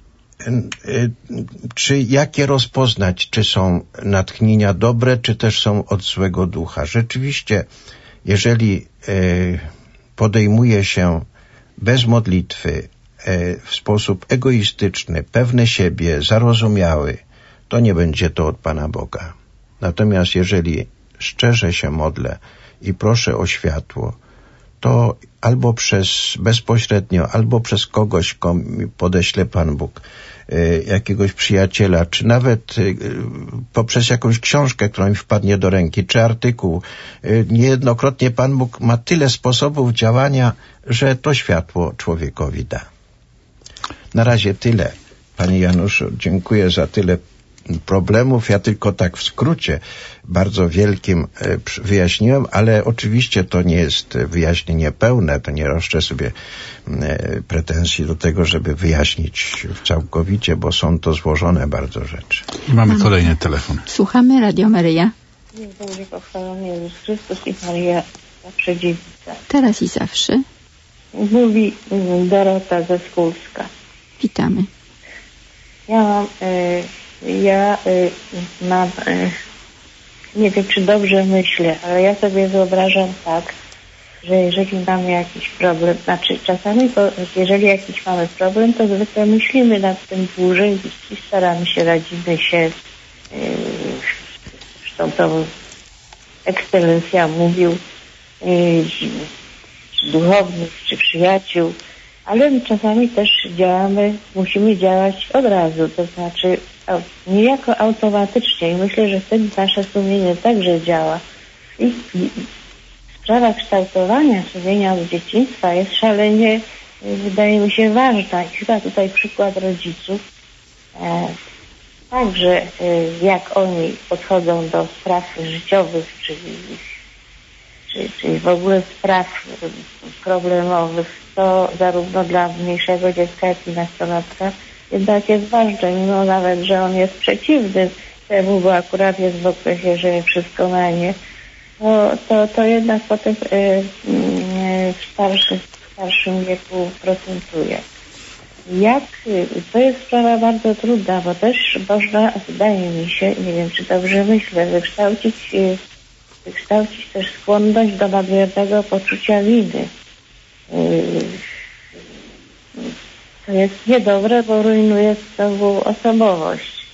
czy jakie rozpoznać, czy są natchnienia dobre, czy też są od złego ducha. Rzeczywiście, jeżeli podejmuje się bez modlitwy, w sposób egoistyczny, pewny siebie, zarozumiały, to nie będzie to od Pana Boga. Natomiast jeżeli szczerze się modlę i proszę o światło, to albo przez bezpośrednio, albo przez kogoś, komu podeśle Pan Bóg, jakiegoś przyjaciela, czy nawet poprzez jakąś książkę, która mi wpadnie do ręki, czy artykuł. Niejednokrotnie Pan Bóg ma tyle sposobów działania, że to światło człowiekowi da. Na razie tyle. Panie Januszu, dziękuję za tyle problemów. Ja tylko tak w skrócie bardzo wielkim wyjaśniłem, ale oczywiście to nie jest wyjaśnienie pełne, to nie roszczę sobie pretensji do tego, żeby wyjaśnić całkowicie, bo są to złożone bardzo rzeczy. I mamy kolejny telefon. Słuchamy Radio Maryja. Niech będzie pochwalony Jezus Chrystus i Maryja zawsze dziewica. Teraz i zawsze. Mówi Dorota ze Skulska. Witamy. Ja mam, y, ja y, mam, y, nie wiem czy dobrze myślę, ale ja sobie wyobrażam tak, że jeżeli mamy jakiś problem, znaczy czasami, to, jeżeli jakiś mamy problem, to zwykle myślimy nad tym dłużej i staramy się, radzimy się, y, zresztą to ekscelencja mówił, y, duchownych czy przyjaciół, ale czasami też działamy, musimy działać od razu, to znaczy niejako automatycznie i myślę, że wtedy nasze sumienie także działa. I, i sprawa kształtowania sumienia od dzieciństwa jest szalenie, wydaje mi się, ważna i chyba tutaj przykład rodziców, e, także e, jak oni podchodzą do spraw życiowych, czyli Czyli, czyli w ogóle spraw problemowych, to zarówno dla mniejszego dziecka, jak i nastolatka jednak jest ważne, mimo nawet, że on jest przeciwny temu, bo akurat jest w okresie, że wszystko na nie, to, to, to jednak potem y, y, w, starszym, w starszym wieku procentuje. Jak, to jest sprawa bardzo trudna, bo też można, wydaje mi się, nie wiem czy dobrze myślę, wykształcić y, wykształcić też skłonność do nadmiernego poczucia winy. To jest niedobre, bo rujnuje znowu osobowość.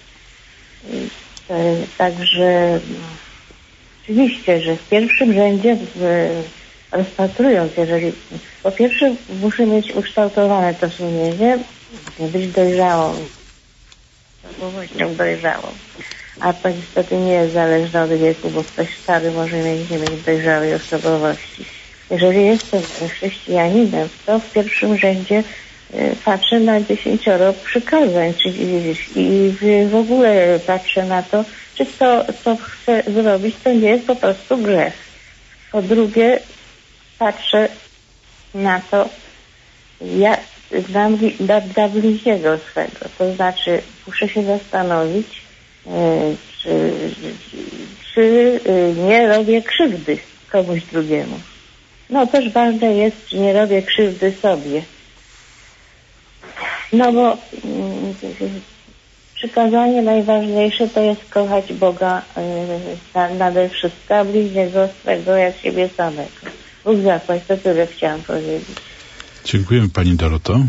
Także oczywiście, że w pierwszym rzędzie rozpatrując, jeżeli po pierwsze muszę mieć ukształtowane to sumienie, być dojrzałą, osobowością dojrzałą. A to niestety nie jest zależne od wieku, bo ktoś stary może mieć, nie mieć dojrzałej osobowości. Jeżeli jestem chrześcijaninem, to w pierwszym rzędzie y, patrzę na dziesięcioro przykazań, czyli i w ogóle patrzę na to, czy to, co chcę zrobić, to nie jest po prostu grzech. Po drugie, patrzę na to, ja znam dla, dla bliźniego swego, to znaczy muszę się zastanowić, Czy, czy nie robię krzywdy komuś drugiemu. No też ważne jest, czy nie robię krzywdy sobie. No bo przykazanie najważniejsze to jest kochać Boga yy, nade wszystko, a bliźniego swego jak siebie samego. Bóg zapłać, to tyle chciałam powiedzieć. Dziękujemy Pani Doroto.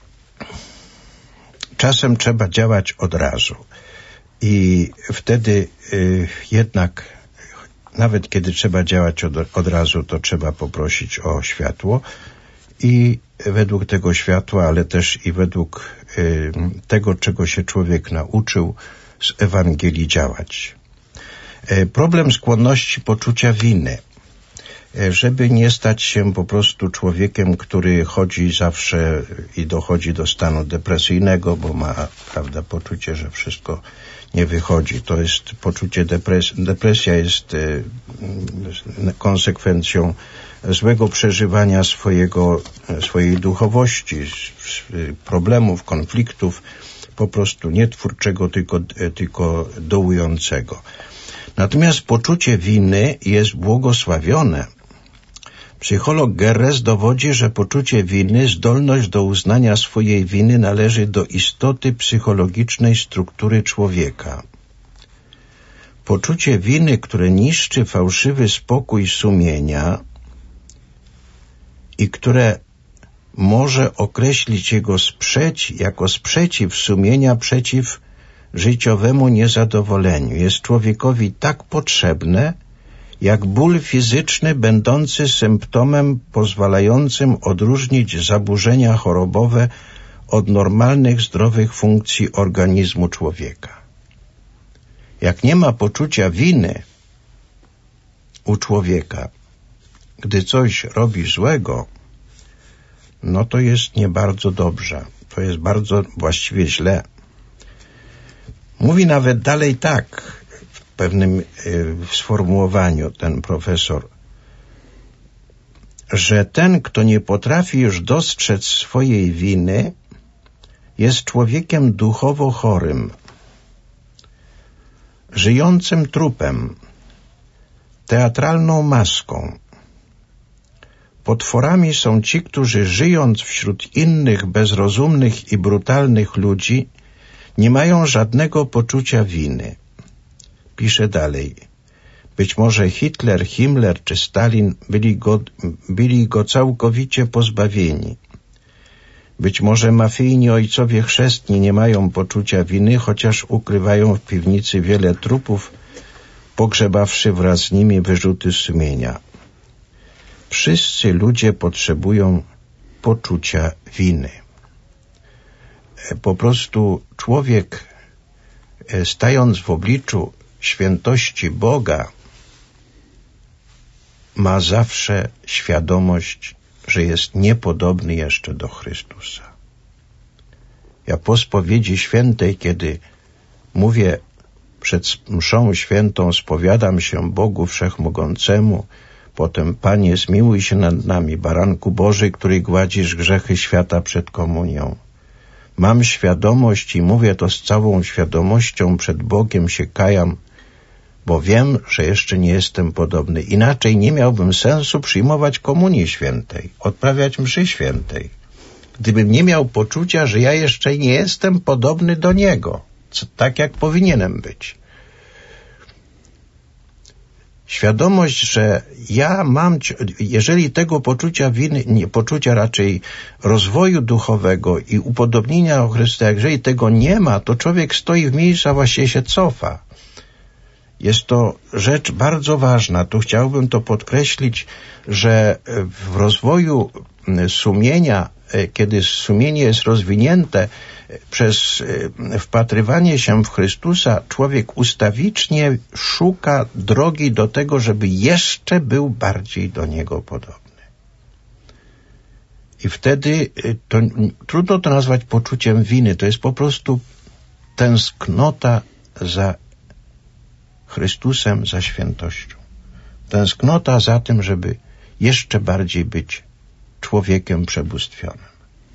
Czasem trzeba działać od razu i wtedy y, jednak nawet kiedy trzeba działać od, od razu, to trzeba poprosić o światło i według tego światła, ale też i według y, tego, czego się człowiek nauczył z Ewangelii działać. Y, problem skłonności poczucia winy. Żeby nie stać się po prostu człowiekiem, który chodzi zawsze i dochodzi do stanu depresyjnego, bo ma, prawda, poczucie, że wszystko nie wychodzi. To jest poczucie depresji. Depresja jest y, konsekwencją złego przeżywania swojego, swojej duchowości, problemów, konfliktów, po prostu nie twórczego, tylko, tylko dołującego. Natomiast poczucie winy jest błogosławione. Psycholog Gerres dowodzi, że poczucie winy, zdolność do uznania swojej winy należy do istoty psychologicznej struktury człowieka. Poczucie winy, które niszczy fałszywy spokój sumienia i które może określić jego sprzeciw, jako sprzeciw sumienia przeciw życiowemu niezadowoleniu, jest człowiekowi tak potrzebne, jak ból fizyczny będący symptomem pozwalającym odróżnić zaburzenia chorobowe od normalnych, zdrowych funkcji organizmu człowieka. Jak nie ma poczucia winy u człowieka, gdy coś robi złego, no to jest nie bardzo dobrze. To jest bardzo właściwie źle. Mówi nawet dalej tak, w pewnym y, sformułowaniu ten profesor, że ten, kto nie potrafi już dostrzec swojej winy, jest człowiekiem duchowo chorym, żyjącym trupem, teatralną maską. Potworami są ci, którzy żyjąc wśród innych bezrozumnych i brutalnych ludzi, nie mają żadnego poczucia winy. Pisze dalej. Być może Hitler, Himmler czy Stalin byli go, byli go całkowicie pozbawieni. Być może mafijni ojcowie chrzestni nie mają poczucia winy, chociaż ukrywają w piwnicy wiele trupów, pogrzebawszy wraz z nimi wyrzuty sumienia. Wszyscy ludzie potrzebują poczucia winy. Po prostu człowiek, stając w obliczu świętości Boga, ma zawsze świadomość, że jest niepodobny jeszcze do Chrystusa. Ja po spowiedzi świętej, kiedy mówię przed mszą świętą, spowiadam się Bogu Wszechmogącemu, potem Panie, zmiłuj się nad nami, Baranku Boży, który gładzisz grzechy świata przed komunią. Mam świadomość i mówię to z całą świadomością, przed Bogiem się kajam, bo wiem, że jeszcze nie jestem podobny. Inaczej nie miałbym sensu przyjmować komunii świętej, odprawiać mszy świętej, gdybym nie miał poczucia, że ja jeszcze nie jestem podobny do Niego, co, tak jak powinienem być. Świadomość, że ja mam, jeżeli tego poczucia winy, nie, poczucia raczej rozwoju duchowego i upodobnienia do Chrystusa, jeżeli tego nie ma, to człowiek stoi w miejscu, a właściwie się cofa. Jest to rzecz bardzo ważna. Tu chciałbym to podkreślić, że w rozwoju sumienia, kiedy sumienie jest rozwinięte przez wpatrywanie się w Chrystusa, człowiek ustawicznie szuka drogi do tego, żeby jeszcze był bardziej do Niego podobny. I wtedy to, trudno to nazwać poczuciem winy. To jest po prostu tęsknota za Chrystusem, za świętością. Tęsknota za tym, żeby jeszcze bardziej być człowiekiem przebóstwionym.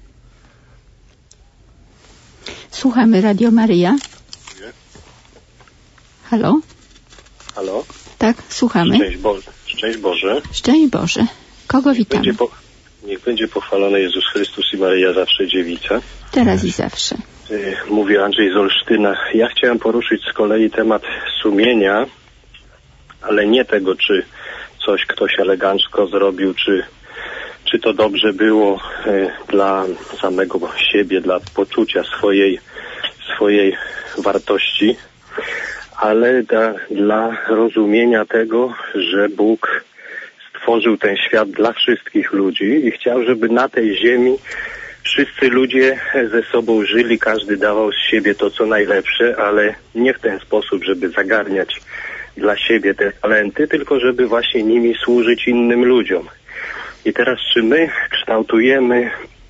Słuchamy Radio Maryja. Halo? Halo? Tak, słuchamy. Szczęść, Bo- Szczęść Boże. Szczęść Boże. Kogo Niech witamy? będzie, po- niech będzie pochwalony Jezus Chrystus i Maryja zawsze dziewica. Teraz i zawsze. Mówi Andrzej z Olsztyna. Ja chciałem poruszyć z kolei temat sumienia, ale nie tego, czy coś ktoś elegancko zrobił, czy, czy to dobrze było dla samego siebie, dla poczucia swojej, swojej wartości, ale da, dla rozumienia tego, że Bóg stworzył ten świat dla wszystkich ludzi i chciał, żeby na tej ziemi wszyscy ludzie ze sobą żyli, każdy dawał z siebie to, co najlepsze, ale nie w ten sposób, żeby zagarniać dla siebie te talenty, tylko żeby właśnie nimi służyć innym ludziom. I teraz czy my kształtujemy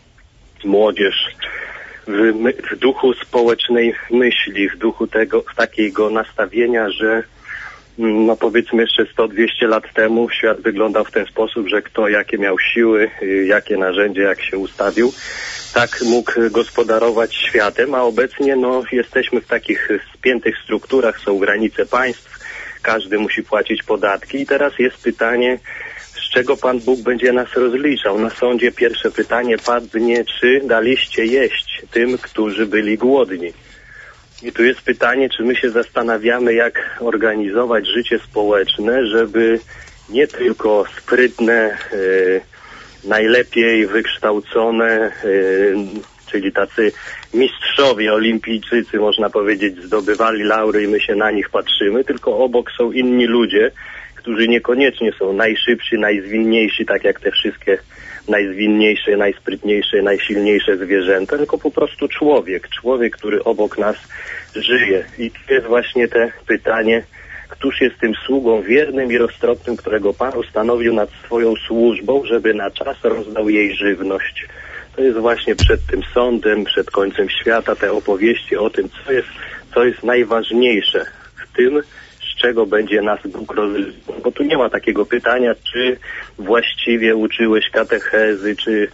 młodzież w, my, w duchu społecznej myśli, w duchu tego, takiego nastawienia, że no powiedzmy jeszcze sto dwieście lat temu świat wyglądał w ten sposób, że kto jakie miał siły, jakie narzędzie, jak się ustawił, tak mógł gospodarować światem, a obecnie no jesteśmy w takich spiętych strukturach, są granice państw, każdy musi płacić podatki i teraz jest pytanie, z czego Pan Bóg będzie nas rozliczał. Na sądzie pierwsze pytanie padnie, czy daliście jeść tym, którzy byli głodni. I tu jest pytanie, czy my się zastanawiamy, jak organizować życie społeczne, żeby nie tylko sprytne, yy, najlepiej wykształcone, yy, czyli tacy mistrzowie olimpijczycy, można powiedzieć, zdobywali laury i my się na nich patrzymy, tylko obok są inni ludzie, którzy niekoniecznie są najszybsi, najzwinniejsi, tak jak te wszystkie najzwinniejsze, najsprytniejsze, najsilniejsze zwierzęta, tylko po prostu człowiek, człowiek, który obok nas żyje. I tu jest właśnie te pytanie, któż jest tym sługą wiernym i roztropnym, którego Pan ustanowił nad swoją służbą, żeby na czas rozdał jej żywność. To jest właśnie przed tym sądem, przed końcem świata, te opowieści o tym, co jest, co jest najważniejsze w tym, z czego będzie nas Bóg rozliczał. Bo tu nie ma takiego pytania, czy właściwie uczyłeś katechezy, czy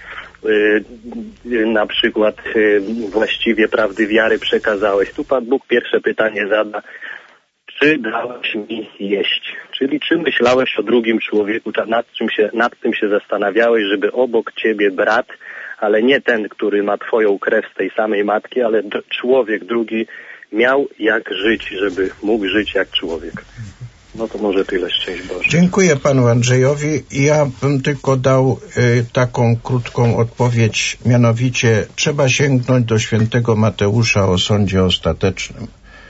yy, na przykład yy, właściwie prawdy wiary przekazałeś. Tu Pan Bóg pierwsze pytanie zada, czy dałeś mi jeść? Czyli czy myślałeś o drugim człowieku, nad czym się, nad tym się zastanawiałeś, żeby obok ciebie brat, ale nie ten, który ma twoją krew z tej samej matki, ale d- człowiek drugi miał jak żyć, żeby mógł żyć jak człowiek. No to może tyle, szczęść Boże. Dziękuję panu Andrzejowi. Ja bym tylko dał y, taką krótką odpowiedź, mianowicie trzeba sięgnąć do świętego Mateusza o sądzie ostatecznym.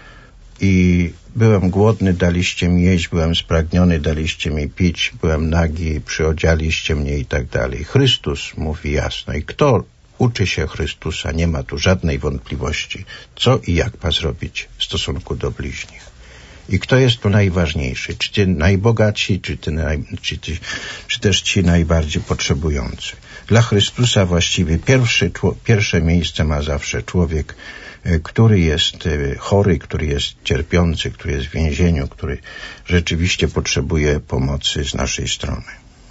I byłem głodny, daliście mi jeść, byłem spragniony, daliście mi pić, byłem nagi, przyodzialiście mnie i tak dalej. Chrystus mówi jasno i kto uczy się Chrystusa, nie ma tu żadnej wątpliwości, co i jak ma zrobić w stosunku do bliźnich. I kto jest tu najważniejszy? Czy ci najbogatsi, czy, ty naj, czy, ty, czy też ci najbardziej potrzebujący? Dla Chrystusa właściwie pierwszy, pierwsze miejsce ma zawsze człowiek, który jest chory, który jest cierpiący, który jest w więzieniu, który rzeczywiście potrzebuje pomocy z naszej strony.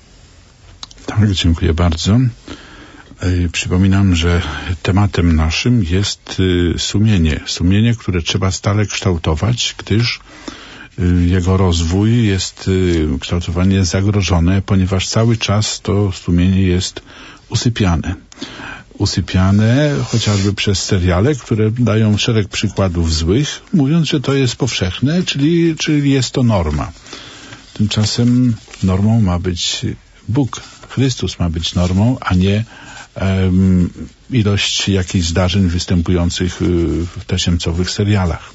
Tak, dziękuję bardzo. Przypominam, że tematem naszym jest sumienie. Sumienie, które trzeba stale kształtować, gdyż jego rozwój jest, kształtowanie zagrożone, ponieważ cały czas to sumienie jest usypiane. Usypiane chociażby przez seriale, które dają szereg przykładów złych, mówiąc, że to jest powszechne, czyli, czyli jest to norma. Tymczasem normą ma być Bóg. Chrystus ma być normą, a nie um, ilość jakichś zdarzeń występujących w tasiemcowych serialach.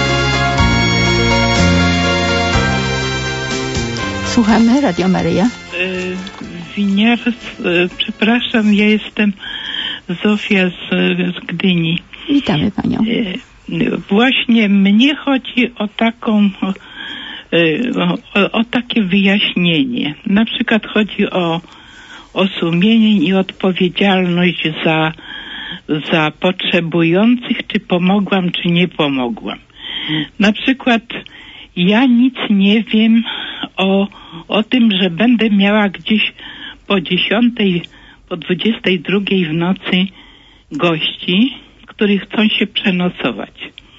Słuchamy, Radio Maryja. Winiar, przepraszam, ja jestem Zofia z, z Gdyni. Witamy panią. Właśnie mnie chodzi o taką, o, o takie wyjaśnienie. Na przykład chodzi o, o sumienie i odpowiedzialność za, za potrzebujących, czy pomogłam, czy nie pomogłam. Na przykład ja nic nie wiem o, o tym, że będę miała gdzieś po dziesiątej, po dwudziestej drugiej w nocy gości, którzy chcą się przenocować.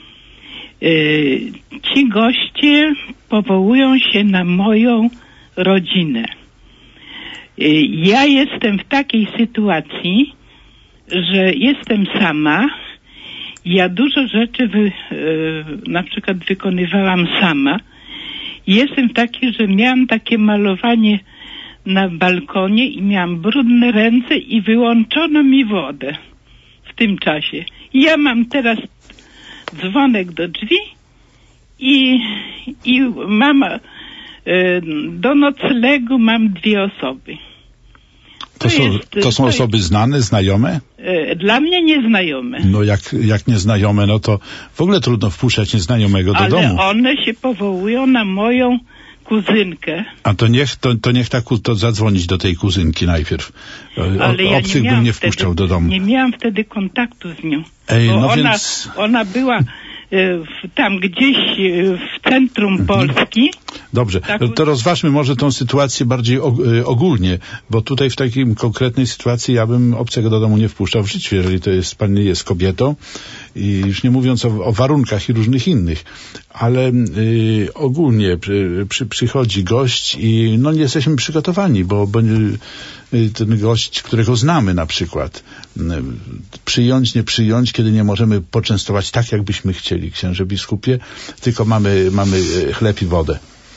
Yy, ci goście powołują się na moją rodzinę. Yy, ja jestem w takiej sytuacji, że jestem sama. Ja dużo rzeczy wy, yy, na przykład wykonywałam sama. Jestem taki, że miałam takie malowanie na balkonie i miałam brudne ręce i wyłączono mi wodę w tym czasie. Ja mam teraz dzwonek do drzwi i, i mam yy, do noclegu mam dwie osoby. To, to, są, jest, to są to osoby jest, znane, znajome? Dla mnie nieznajome. No jak, jak nieznajome, no to w ogóle trudno wpuszczać nieznajomego do Ale domu. Ale one się powołują na moją kuzynkę. A to niech, to, to niech ta, to zadzwonić do tej kuzynki najpierw. Ale o, ja obcych nie bym nie wtedy, wpuszczał do domu. Nie miałam wtedy kontaktu z nią. Ej, bo no ona, więc... ona była w, tam gdzieś w centrum mhm. Polski. Dobrze, tak... to rozważmy może tą sytuację bardziej ogólnie, bo tutaj w takiej konkretnej sytuacji ja bym obcego do domu nie wpuszczał w życiu, jeżeli to jest, pani jest kobietą i już nie mówiąc o, o warunkach i różnych innych, ale y, ogólnie przy, przy, przychodzi gość i no nie jesteśmy przygotowani, bo, bo y, ten gość, którego znamy na przykład, y, przyjąć, nie przyjąć, kiedy nie możemy poczęstować tak, jakbyśmy chcieli, księże biskupie, tylko mamy, mamy chleb i wodę.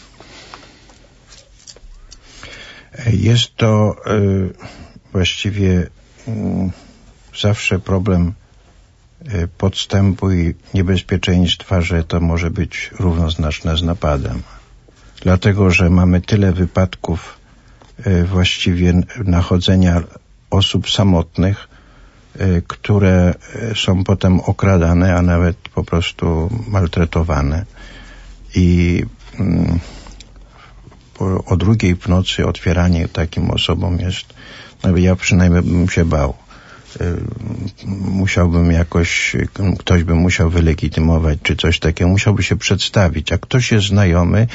Jest to y, właściwie y, zawsze problem y, podstępu i niebezpieczeństwa, że to może być równoznaczne z napadem. Dlatego, że mamy tyle wypadków y, właściwie nachodzenia osób samotnych, y, które są potem okradane, a nawet po prostu maltretowane. I y, o drugiej w nocy otwieranie takim osobom jest, no ja przynajmniej bym się bał. Musiałbym jakoś, ktoś by musiał wylegitymować, czy coś takiego, musiałby się przedstawić. Jak ktoś jest znajomy,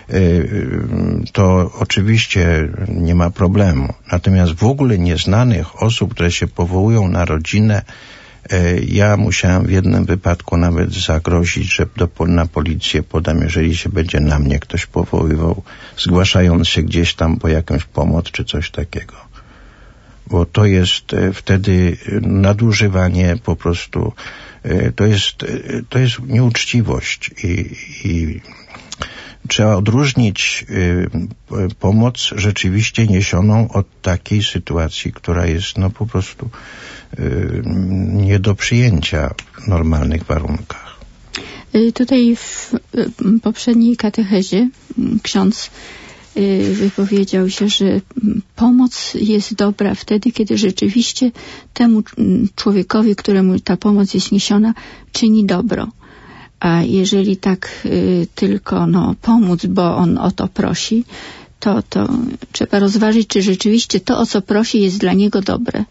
to oczywiście nie ma problemu. Natomiast w ogóle nieznanych osób, które się powołują na rodzinę, ja musiałem w jednym wypadku nawet zagrozić, że do, na policję podam, jeżeli się będzie na mnie ktoś powoływał, zgłaszając się gdzieś tam po jakąś pomoc czy coś takiego. Bo to jest wtedy nadużywanie po prostu, to jest, to jest nieuczciwość i, i trzeba odróżnić y, pomoc rzeczywiście niesioną od takiej sytuacji, która jest no po prostu y, nie do przyjęcia w normalnych warunkach. Tutaj w y, poprzedniej katechezie ksiądz y, wypowiedział się, że pomoc jest dobra wtedy, kiedy rzeczywiście temu człowiekowi, któremu ta pomoc jest niesiona, czyni dobro. A jeżeli tak y, tylko no, pomóc, bo on o to prosi, to, to trzeba rozważyć, czy rzeczywiście to, o co prosi, jest dla niego dobre.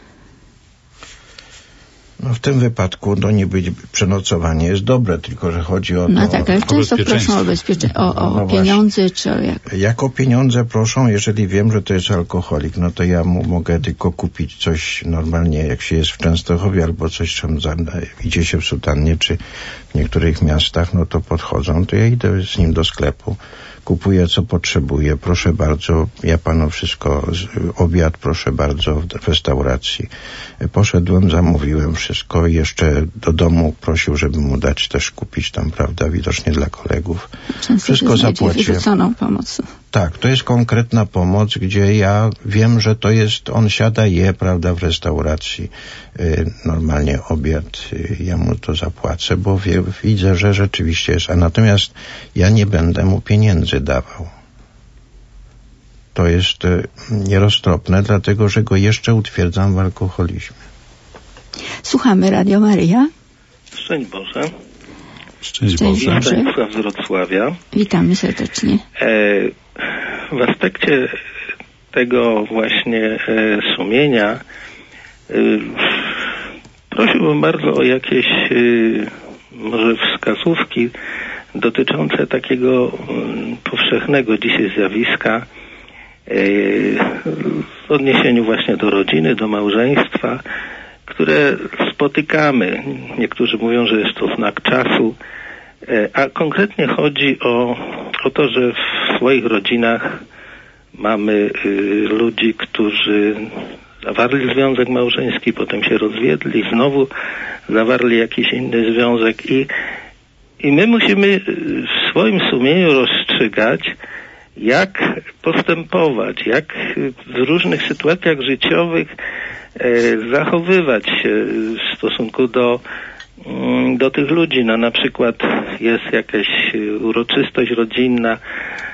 No w tym wypadku to nie być przenocowanie jest dobre, tylko że chodzi o to... No tak, ale często proszą o, bezpiecze... o, o no pieniądze, właśnie. Czy o jak... Jak o pieniądze proszą, jeżeli wiem, że to jest alkoholik, no to ja mu mogę tylko kupić coś normalnie, jak się jest w Częstochowie, albo coś, czym za... idzie się w sutannie, czy w niektórych miastach, no to podchodzą, to ja idę z nim do sklepu, kupuję co potrzebuję, proszę bardzo, ja panu wszystko, obiad proszę bardzo w restauracji. Poszedłem, zamówiłem wszystko i jeszcze do domu prosił, żeby mu dać też kupić tam, prawda, widocznie dla kolegów. Często wszystko zapłaciłem. Wyrzuconą pomoc. Tak, to jest konkretna pomoc, gdzie ja wiem, że to jest, on siada, je, prawda, w restauracji, y, normalnie obiad, y, ja mu to zapłacę, bo wie, widzę, że rzeczywiście jest, a natomiast ja nie będę mu pieniędzy dawał. to jest nieroztropne, dlatego że go jeszcze utwierdzam w alkoholizmie. Słuchamy Radio Maryja. Szczęść Boże. Szczęść Szczęść Boże. Boże. Stanisław z Wrocławia. Witamy serdecznie. E, w aspekcie tego właśnie e, sumienia e, prosiłbym bardzo o jakieś e, może wskazówki dotyczące takiego e, powszechnego dzisiaj zjawiska e, w odniesieniu właśnie do rodziny, do małżeństwa, które spotykamy. Niektórzy mówią, że jest to znak czasu, a konkretnie chodzi o, o to, że w swoich rodzinach mamy y, ludzi, którzy zawarli związek małżeński, potem się rozwiedli, znowu zawarli jakiś inny związek i, i my musimy w swoim sumieniu rozstrzygać, jak postępować, jak w różnych sytuacjach życiowych e, zachowywać się w stosunku do, do tych ludzi. No na przykład jest jakaś uroczystość rodzinna. E,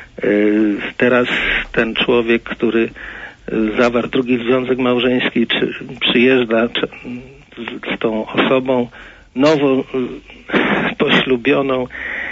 teraz ten człowiek, który zawarł drugi związek małżeński, czy, przyjeżdża czy, z, z tą osobą nowo poślubioną,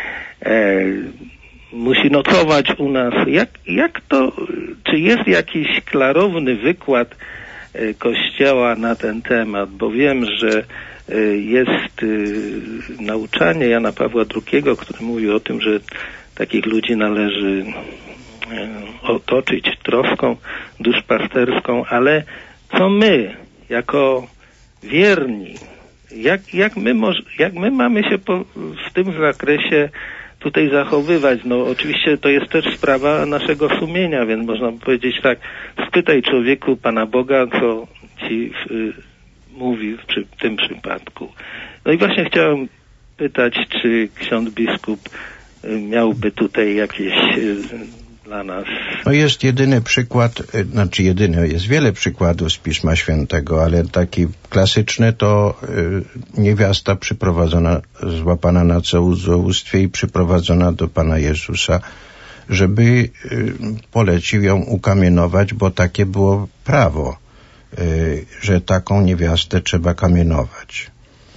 e, musi nocować u nas. Jak, jak to, czy jest jakiś klarowny wykład e, Kościoła na ten temat? Bo wiem, że e, jest e, nauczanie Jana Pawła drugiego, który mówi o tym, że takich ludzi należy e, otoczyć troską duszpasterską, ale co my, jako wierni, jak, jak, my, moż, jak my mamy się po, w tym zakresie tutaj zachowywać? No oczywiście to jest też sprawa naszego sumienia, więc można powiedzieć tak, spytaj człowieku Pana Boga, co ci y, mówi w przy, tym przypadku. No i właśnie chciałem pytać, czy ksiądz biskup y, miałby tutaj jakieś y, dla nas... No jest jedyny przykład, znaczy jedyny, jest wiele przykładów z Pisma Świętego, ale taki klasyczny to y, niewiasta przyprowadzona, złapana na cudzołóstwie i przyprowadzona do Pana Jezusa, żeby y, polecił ją ukamienować, bo takie było prawo, y, że taką niewiastę trzeba kamienować.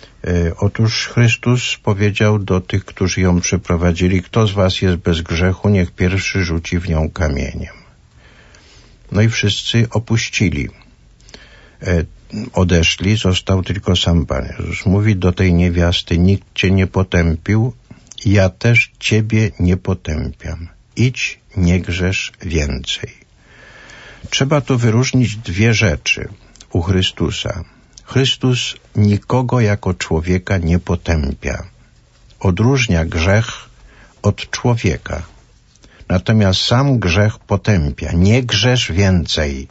Otóż Chrystus powiedział do tych, którzy ją przyprowadzili: kto z was jest bez grzechu, niech pierwszy rzuci w nią kamieniem. No i wszyscy opuścili. Odeszli, został tylko sam Pan Jezus. Mówi do tej niewiasty: nikt cię nie potępił, ja też ciebie nie potępiam. Idź, nie grzesz więcej. Trzeba tu wyróżnić dwie rzeczy u Chrystusa. Chrystus nikogo jako człowieka nie potępia. Odróżnia grzech od człowieka. Natomiast sam grzech potępia. Nie grzesz więcej.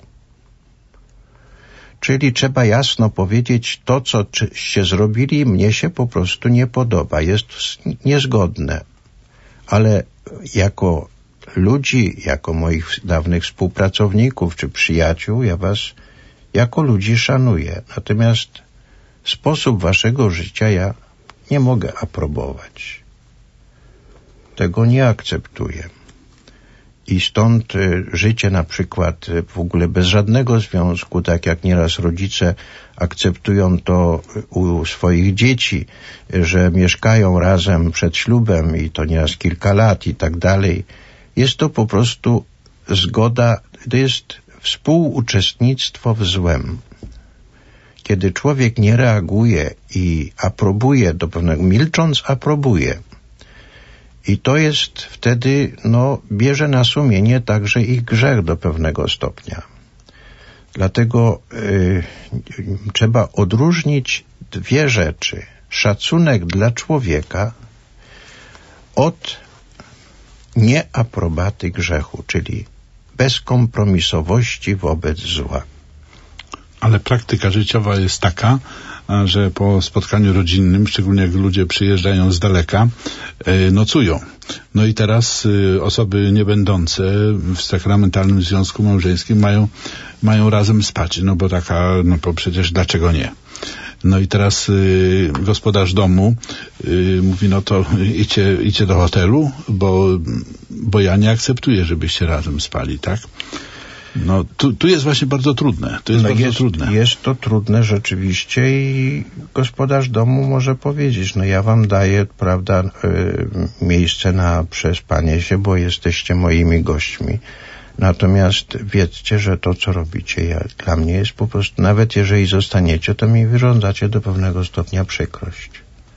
Czyli trzeba jasno powiedzieć: to, co czyście zrobili, mnie się po prostu nie podoba. Jest niezgodne. Ale jako ludzi, jako moich dawnych współpracowników czy przyjaciół, ja was jako ludzi szanuję. Natomiast sposób waszego życia ja nie mogę aprobować. Tego nie akceptuję. I stąd y, życie na przykład y, w ogóle bez żadnego związku, tak jak nieraz rodzice akceptują to u swoich dzieci, y, że mieszkają razem przed ślubem i to nieraz kilka lat i tak dalej. Jest to po prostu zgoda, to jest współuczestnictwo w złem. Kiedy człowiek nie reaguje i aprobuje do pewnego, milcząc aprobuje. I to jest wtedy, no, bierze na sumienie także ich grzech do pewnego stopnia. Dlatego y, trzeba odróżnić dwie rzeczy. Szacunek dla człowieka od nieaprobaty grzechu, czyli bezkompromisowości wobec zła. Ale praktyka życiowa jest taka, że po spotkaniu rodzinnym, szczególnie jak ludzie przyjeżdżają z daleka, nocują. No i teraz osoby niebędące w sakramentalnym związku małżeńskim mają, mają razem spać. No bo taka, no bo przecież dlaczego nie? No i teraz y, gospodarz domu y, mówi: no to idźcie, idźcie do hotelu, bo, bo ja nie akceptuję, żebyście razem spali, tak? No, tu, tu jest właśnie bardzo trudne. To jest no bardzo jest, trudne. Jest to trudne rzeczywiście i gospodarz domu może powiedzieć, no ja wam daję, prawda, y, miejsce na przespanie się, bo jesteście moimi gośćmi. Natomiast wiedzcie, że to, co robicie, ja, dla mnie jest po prostu, nawet jeżeli zostaniecie, to mi wyrządzacie do pewnego stopnia przykrość.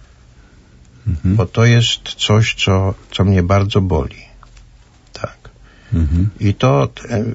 Mhm. Bo to jest coś, co, co mnie bardzo boli. Tak. Mhm. I to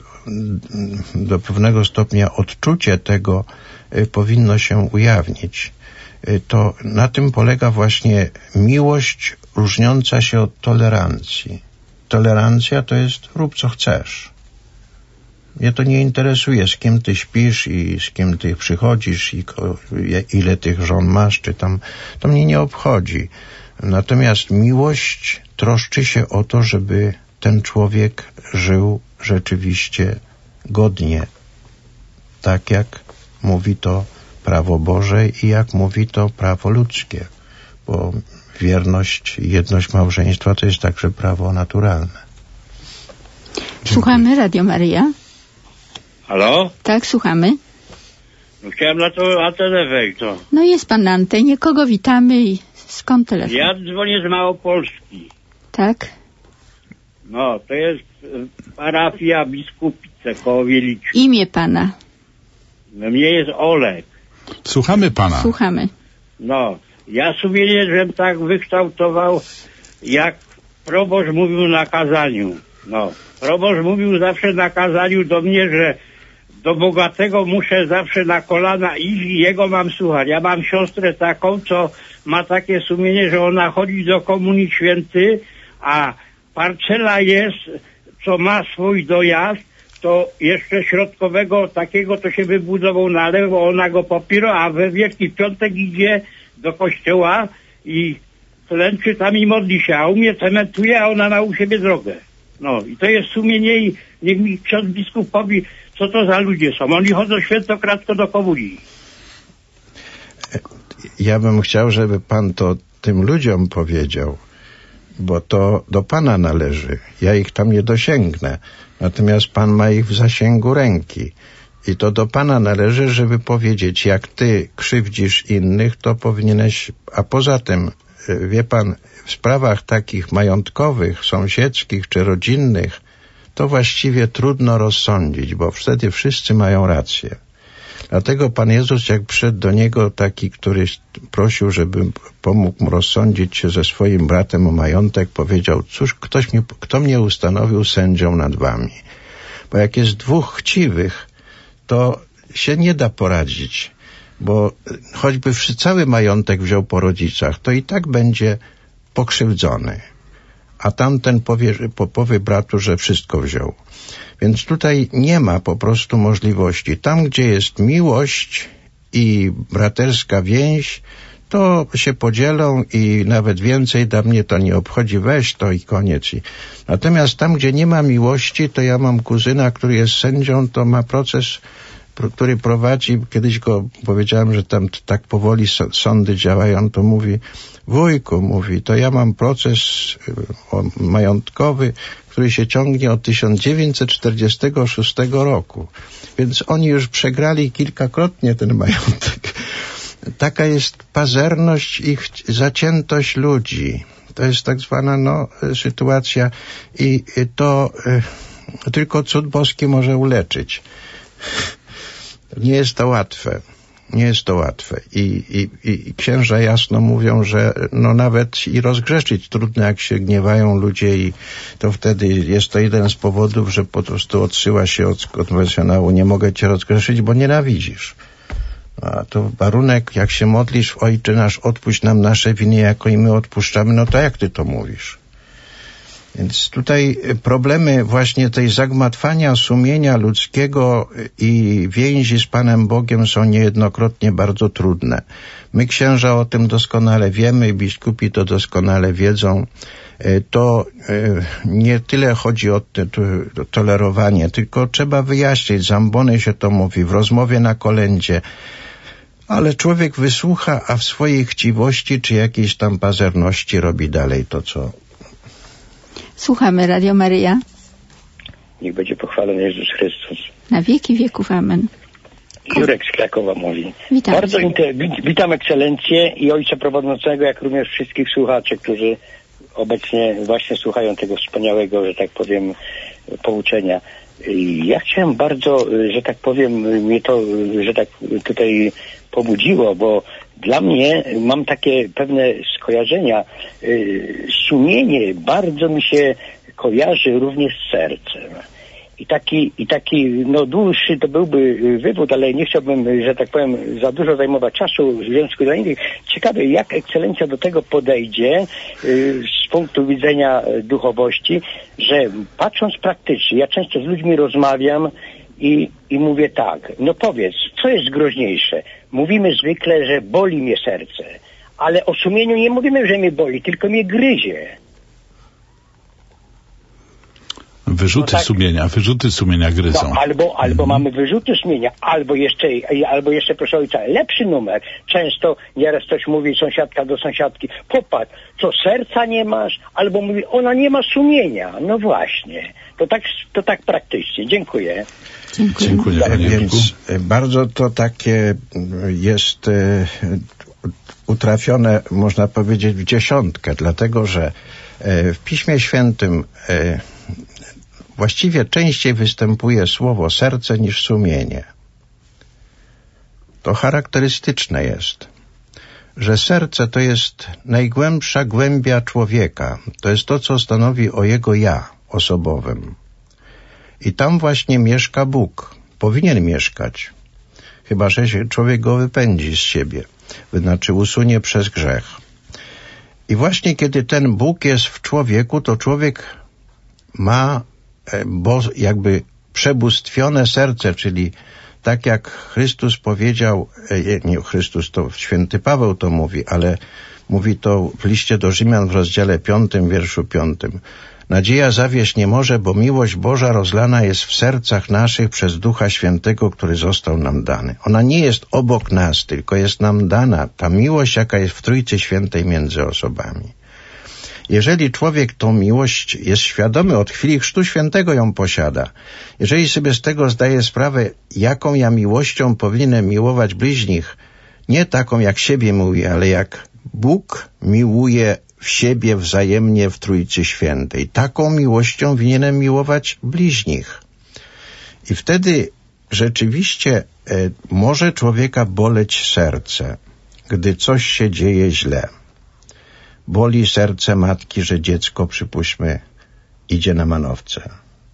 do pewnego stopnia odczucie tego powinno się ujawnić. To na tym polega właśnie miłość różniąca się od tolerancji. Tolerancja to jest rób co chcesz. Mnie to nie interesuje, z kim ty śpisz i z kim ty przychodzisz i ile tych żon masz, czy tam, to mnie nie obchodzi. Natomiast miłość troszczy się o to, żeby ten człowiek żył rzeczywiście godnie, tak jak mówi to prawo Boże i jak mówi to prawo ludzkie, bo wierność i jedność małżeństwa to jest także prawo naturalne. Słuchamy Radio Maryja. Halo? Tak, słuchamy. No, chciałem na to antenę wejść. To. No jest pan na antenie, kogo witamy i skąd telefon? Ja dzwonię z Małopolski. Tak? No, to jest parafia Biskupice koło Wieliczki. Imię pana? No, mnie jest Olek. Słuchamy pana. Słuchamy. No, ja sumienie, żem tak wykształtował, jak proboszcz mówił na kazaniu. No, proboszcz mówił zawsze na kazaniu do mnie, że do bogatego muszę zawsze na kolana iść i jego mam słuchać. Ja mam siostrę taką, co ma takie sumienie, że ona chodzi do Komunii Święty, a parcela jest, co ma swój dojazd, to jeszcze środkowego takiego to się wybudował na lewo, ona go popiera, a we Wielki Piątek idzie do kościoła i klęczy tam i modli się, a u mnie cementuje, a ona ma u siebie drogę. No i to jest sumienie i niech mi ksiądz biskup powie, co to za ludzie są. Oni chodzą świętokradko do komunii. Ja bym chciał, żeby pan to tym ludziom powiedział, bo to do pana należy. Ja ich tam nie dosięgnę. Natomiast pan ma ich w zasięgu ręki. I to do pana należy, żeby powiedzieć, jak ty krzywdzisz innych, to powinieneś... A poza tym, wie pan, w sprawach takich majątkowych, sąsiedzkich czy rodzinnych, to właściwie trudno rozsądzić, bo wtedy wszyscy mają rację. Dlatego Pan Jezus, jak przyszedł do Niego taki, który prosił, żeby pomógł mu rozsądzić się ze swoim bratem o majątek, powiedział, cóż, ktoś mnie, kto mnie ustanowił sędzią nad wami? Bo jak jest dwóch chciwych, to się nie da poradzić, bo choćby cały majątek wziął po rodzicach, to i tak będzie pokrzywdzony. A tamten powie, powie bratu, że wszystko wziął. Więc tutaj nie ma po prostu możliwości. Tam, gdzie jest miłość i braterska więź, to się podzielą i nawet więcej, dla mnie to nie obchodzi, weź to i koniec. Natomiast tam, gdzie nie ma miłości, to ja mam kuzyna, który jest sędzią, to ma proces, który prowadzi, kiedyś go powiedziałem, że tam tak powoli sądy działają, to mówi, wujku, mówi, to ja mam proces majątkowy, który się ciągnie od tysiąc dziewięćset czterdziestego szóstego roku. Więc oni już przegrali kilkakrotnie ten majątek. Taka jest pazerność i zaciętość ludzi. To jest tak zwana no, sytuacja i to y, tylko cud boski może uleczyć. Nie jest to łatwe. Nie jest to łatwe. I, i, i księża jasno mówią, że no nawet i rozgrzeszyć trudno, jak się gniewają ludzie i to wtedy jest to jeden z powodów, że po prostu odsyła się od konwencjonału. Nie mogę cię rozgrzeszyć, bo nienawidzisz. A to warunek, jak się modlisz, Ojcze nasz, odpuść nam nasze winy, jako i my odpuszczamy, no to jak ty to mówisz? Więc tutaj problemy właśnie tej zagmatwania sumienia ludzkiego i więzi z Panem Bogiem są niejednokrotnie bardzo trudne. My księża o tym doskonale wiemy i biskupi to doskonale wiedzą. To nie tyle chodzi o tolerowanie, tylko trzeba wyjaśnić, z ambony się to mówi, w rozmowie na kolędzie. Ale człowiek wysłucha, a w swojej chciwości czy jakiejś tam pazerności robi dalej to, co... Słuchamy Radio Maryja. Niech będzie pochwalony Jezus Chrystus. Na wieki wieków, amen. Jurek z Krakowa mówi. Witam. Bardzo inter- witam ekscelencję i ojca prowadzącego, jak również wszystkich słuchaczy, którzy obecnie właśnie słuchają tego wspaniałego, że tak powiem, pouczenia. Ja chciałem bardzo, że tak powiem, mnie to, że tak tutaj pobudziło, bo dla mnie mam takie pewne skojarzenia. Sumienie bardzo mi się kojarzy również z sercem. I taki, i taki, no dłuższy to byłby wywód, ale nie chciałbym, że tak powiem, za dużo zajmować czasu w związku z innym. Ciekawe, jak ekscelencja do tego podejdzie y, z punktu widzenia duchowości, że patrząc praktycznie, ja często z ludźmi rozmawiam i, i mówię tak, no powiedz, co jest groźniejsze? Mówimy zwykle, że boli mnie serce, ale o sumieniu nie mówimy, że mnie boli, tylko mnie gryzie. Wyrzuty no tak, sumienia, wyrzuty sumienia gryzą. No, albo albo mhm. mamy wyrzuty sumienia, albo jeszcze, albo jeszcze, proszę ojca, lepszy numer. Często nieraz ktoś mówi, sąsiadka do sąsiadki, popatrz, co serca nie masz, albo mówi, ona nie ma sumienia. No właśnie, to tak, to tak praktycznie. Dziękuję. Dziękuję. Dziękuję, panie Więc bardzo to takie jest utrafione, można powiedzieć, w dziesiątkę, dlatego że w Piśmie Świętym właściwie częściej występuje słowo serce niż sumienie. To charakterystyczne jest, że serce to jest najgłębsza głębia człowieka. To jest to, co stanowi o jego ja osobowym. I tam właśnie mieszka Bóg. Powinien mieszkać. Chyba że się człowiek go wypędzi z siebie. Znaczy usunie przez grzech. I właśnie kiedy ten Bóg jest w człowieku, to człowiek ma bo jakby przebóstwione serce, czyli tak jak Chrystus powiedział, nie Chrystus, to święty Paweł to mówi, ale mówi to w liście do Rzymian w rozdziale piątym, wierszu piątym. Nadzieja zawieść nie może, bo miłość Boża rozlana jest w sercach naszych przez Ducha Świętego, który został nam dany. Ona nie jest obok nas, tylko jest nam dana. Ta miłość, jaka jest w Trójcy Świętej między osobami. Jeżeli człowiek tą miłość jest świadomy, od chwili Chrztu Świętego ją posiada, jeżeli sobie z tego zdaje sprawę, jaką ja miłością powinienem miłować bliźnich, nie taką jak siebie miłuję, ale jak Bóg miłuje w siebie wzajemnie w Trójcy Świętej, taką miłością powinienem miłować bliźnich. I wtedy rzeczywiście e, może człowieka boleć serce, gdy coś się dzieje źle. Boli serce matki, że dziecko, przypuśćmy, idzie na manowce.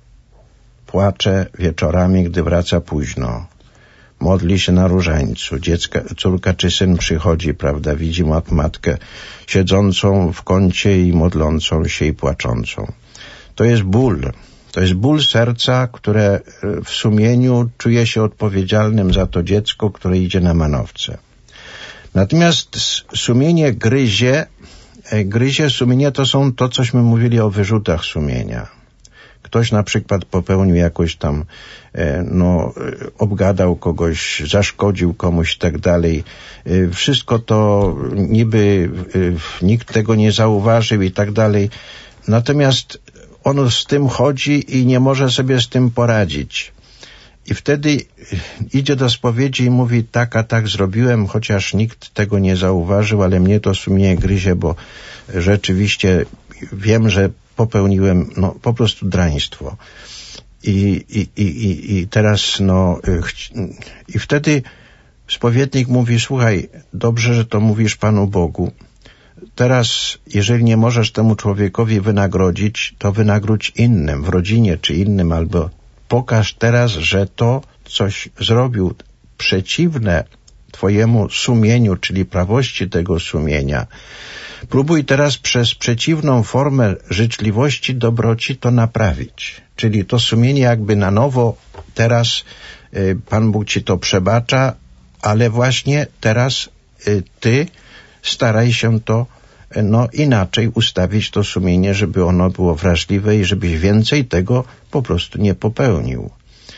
Płacze wieczorami, gdy wraca późno. Modli się na różańcu. Dziecka, córka czy syn przychodzi, prawda, widzi mat, matkę siedzącą w kącie i modlącą się i płaczącą. To jest ból. To jest ból serca, które w sumieniu czuje się odpowiedzialnym za to dziecko, które idzie na manowce. Natomiast sumienie gryzie, gryzie sumienie to są to, cośmy mówili o wyrzutach sumienia. Ktoś na przykład popełnił jakoś tam, no, obgadał kogoś, zaszkodził komuś i tak dalej. Wszystko to niby nikt tego nie zauważył i tak dalej. Natomiast on z tym chodzi i nie może sobie z tym poradzić. I wtedy idzie do spowiedzi i mówi, tak, a tak zrobiłem, chociaż nikt tego nie zauważył, ale mnie to sumienie gryzie, bo rzeczywiście wiem, że popełniłem no, po prostu draństwo. I, i, i, i teraz no i wtedy spowiednik mówi, słuchaj, dobrze, że to mówisz Panu Bogu. Teraz, jeżeli nie możesz temu człowiekowi wynagrodzić, to wynagródź innym, w rodzinie czy innym, albo pokaż teraz, że to coś zrobił przeciwne twojemu sumieniu, czyli prawości tego sumienia. Próbuj teraz przez przeciwną formę życzliwości, dobroci to naprawić. Czyli to sumienie jakby na nowo teraz y, Pan Bóg ci to przebacza, ale właśnie teraz y, ty staraj się to y, no inaczej ustawić to sumienie, żeby ono było wrażliwe i żebyś więcej tego po prostu nie popełnił.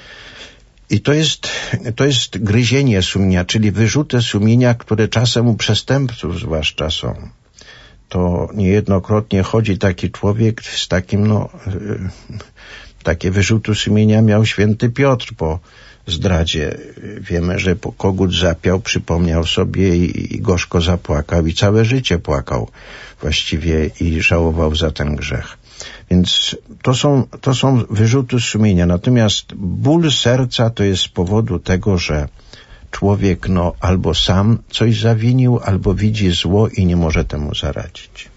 I to jest, to jest gryzienie sumienia, czyli wyrzuty sumienia, które czasem u przestępców zwłaszcza są. to niejednokrotnie chodzi taki człowiek z takim, no, takie wyrzuty sumienia miał święty Piotr po zdradzie. Wiemy, że kogut zapiał, przypomniał sobie i, i gorzko zapłakał i całe życie płakał właściwie i żałował za ten grzech. Więc to są, to są wyrzuty sumienia. Natomiast ból serca to jest z powodu tego, że człowiek no albo sam coś zawinił, albo widzi zło i nie może temu zaradzić.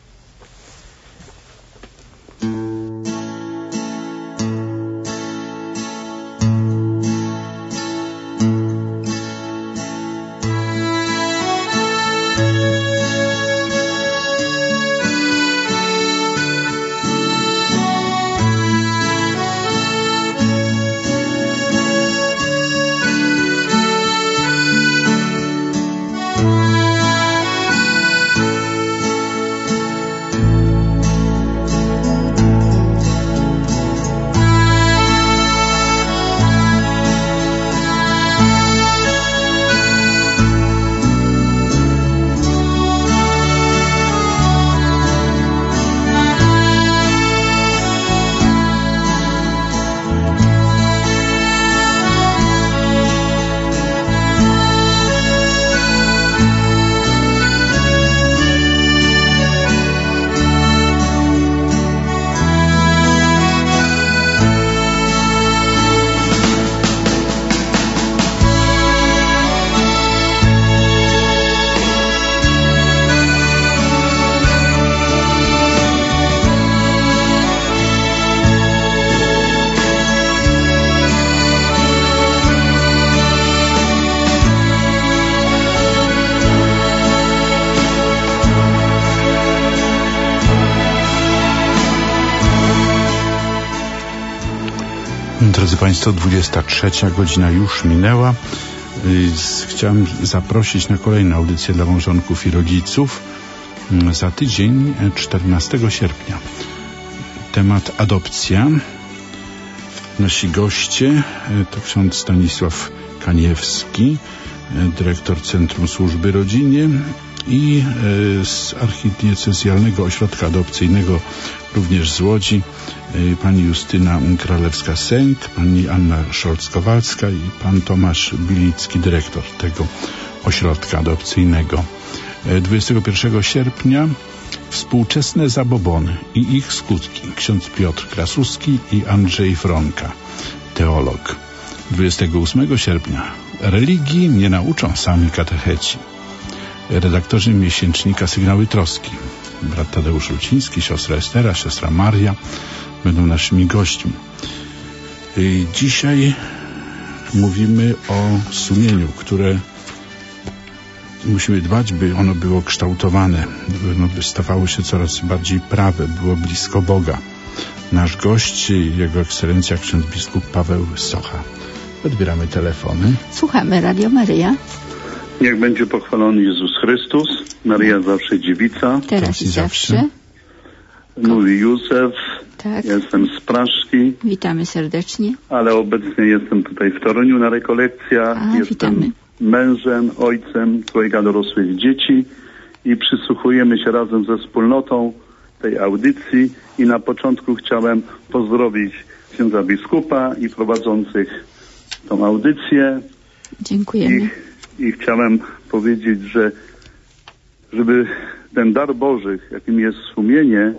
Drodzy Państwo, dwudziesta trzecia godzina już minęła. Chciałem zaprosić na kolejną audycję dla małżonków i rodziców za tydzień, czternastego sierpnia. Temat adopcja. Nasi goście to ksiądz Stanisław Kaniewski, dyrektor Centrum Służby Rodzinie i z Archidiecezjalnego Ośrodka Adopcyjnego również z Łodzi pani Justyna Kralewska-Sęk, pani Anna Szolc-Kowalska i pan Tomasz Bilicki, dyrektor tego ośrodka adopcyjnego. dwudziestego pierwszego sierpnia współczesne zabobony i ich skutki. Ksiądz Piotr Krasuski i Andrzej Wronka, teolog. dwudziestego ósmego sierpnia religii nie nauczą sami katecheci. Redaktorzy miesięcznika Sygnały Troski, brat Tadeusz Ruciński, siostra Estera, siostra Maria będą naszymi gośćmi. Dzisiaj mówimy o sumieniu, które musimy dbać, by ono było kształtowane, by ono by stawało się coraz bardziej prawe, było blisko Boga. Nasz gość, Jego Ekscelencja ksiądz biskup Paweł Socha. Odbieramy telefony. Słuchamy, Radio Maryja. Niech będzie pochwalony Jezus Chrystus, Maryja zawsze dziewica. Teraz i zawsze. Mówi Józef, tak. Jestem z Praszki. Witamy serdecznie. Ale obecnie jestem tutaj w Toruniu na rekolekcjach. A, jestem witamy. Mężem, ojcem dwojga dorosłych dzieci i przysłuchujemy się razem ze wspólnotą tej audycji i na początku chciałem pozdrowić księdza biskupa i prowadzących tą audycję. Dziękujemy. I, i chciałem powiedzieć, że żeby ten dar Boży, jakim jest sumienie, e,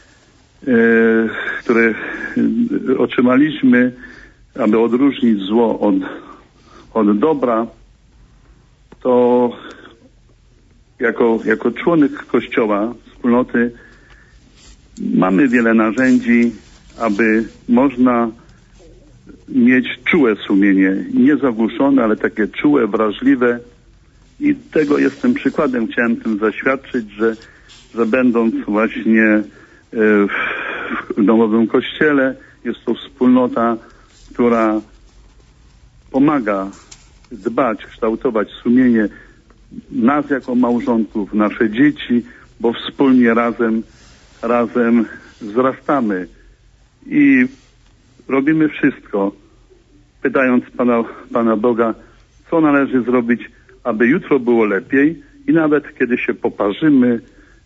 które otrzymaliśmy, aby odróżnić zło od, od dobra, to jako, jako członek Kościoła, wspólnoty, mamy wiele narzędzi, aby można mieć czułe sumienie, nie zagłuszone, ale takie czułe, wrażliwe. I tego jestem przykładem. Chciałem tym zaświadczyć, że, że będąc właśnie w domowym kościele, jest to wspólnota, która pomaga dbać, kształtować sumienie nas jako małżonków, nasze dzieci, bo wspólnie razem, razem wzrastamy i robimy wszystko, pytając Pana, Pana Boga, co należy zrobić, aby jutro było lepiej i nawet kiedy się poparzymy,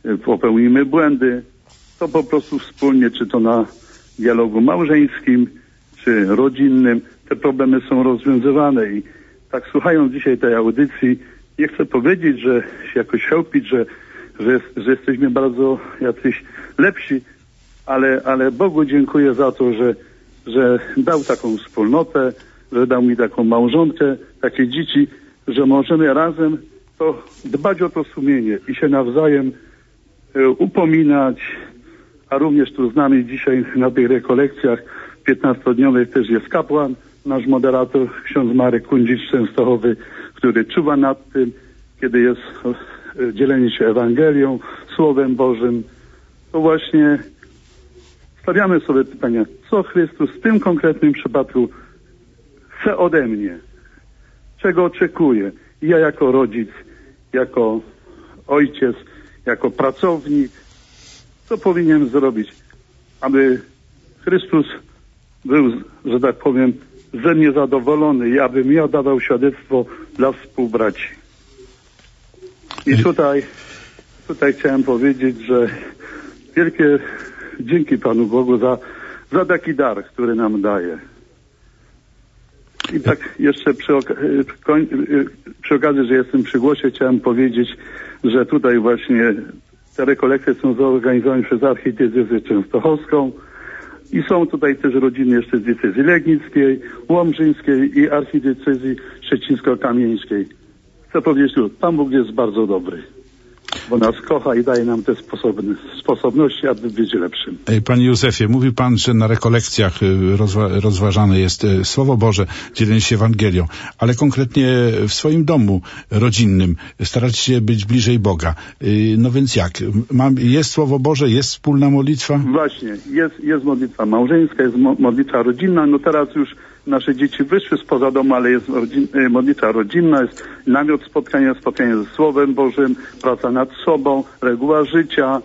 popełnimy błędy, to po prostu wspólnie, czy to na dialogu małżeńskim, czy rodzinnym, te problemy są rozwiązywane. I tak słuchając dzisiaj tej audycji, nie chcę powiedzieć, że się jakoś chełpić, że, że, że jesteśmy bardzo jacyś lepsi, ale, ale Bogu dziękuję za to, że, że dał taką wspólnotę, że dał mi taką małżonkę, takie dzieci, że możemy razem to dbać o to sumienie i się nawzajem e, upominać, a również tu z nami dzisiaj na tych rekolekcjach piętnastodniowych też jest kapłan, nasz moderator, ksiądz Marek Kundzicz Częstochowy, który czuwa nad tym, kiedy jest e, dzielenie się Ewangelią, Słowem Bożym. To właśnie stawiamy sobie pytania, co Chrystus w tym konkretnym przypadku chce ode mnie, czego oczekuje. I ja jako rodzic, jako ojciec, jako pracownik, co powinienem zrobić, aby Chrystus był, że tak powiem, ze mnie zadowolony i abym ja dawał świadectwo dla współbraci. I tutaj, tutaj chciałem powiedzieć, że wielkie dzięki Panu Bogu za, za taki dar, który nam daje. I tak jeszcze przy, oka- przy okazji, że jestem przy głosie, chciałem powiedzieć, że tutaj właśnie te rekolekcje są zorganizowane przez archidiecezję częstochowską i są tutaj też rodziny jeszcze z diecezji legnickiej, łomżyńskiej i archidiecezji szczecińsko-kamieńskiej. Chcę powiedzieć, że Pan Bóg jest bardzo dobry, bo nas kocha i daje nam te sposobne, sposobności, aby być lepszym. Panie Józefie, mówił Pan, że na rekolekcjach rozwa- rozważane jest Słowo Boże, dzielenie się Ewangelią, ale konkretnie w swoim domu rodzinnym staracie się być bliżej Boga. No więc jak? Mam, jest Słowo Boże, jest wspólna modlitwa? Właśnie, jest, jest modlitwa małżeńska, jest mo- modlitwa rodzinna. No teraz już nasze dzieci wyszły spoza domu, ale jest rodzin, modlitwa rodzinna, jest namiot spotkania, spotkanie ze Słowem Bożym, praca nad sobą, reguła życia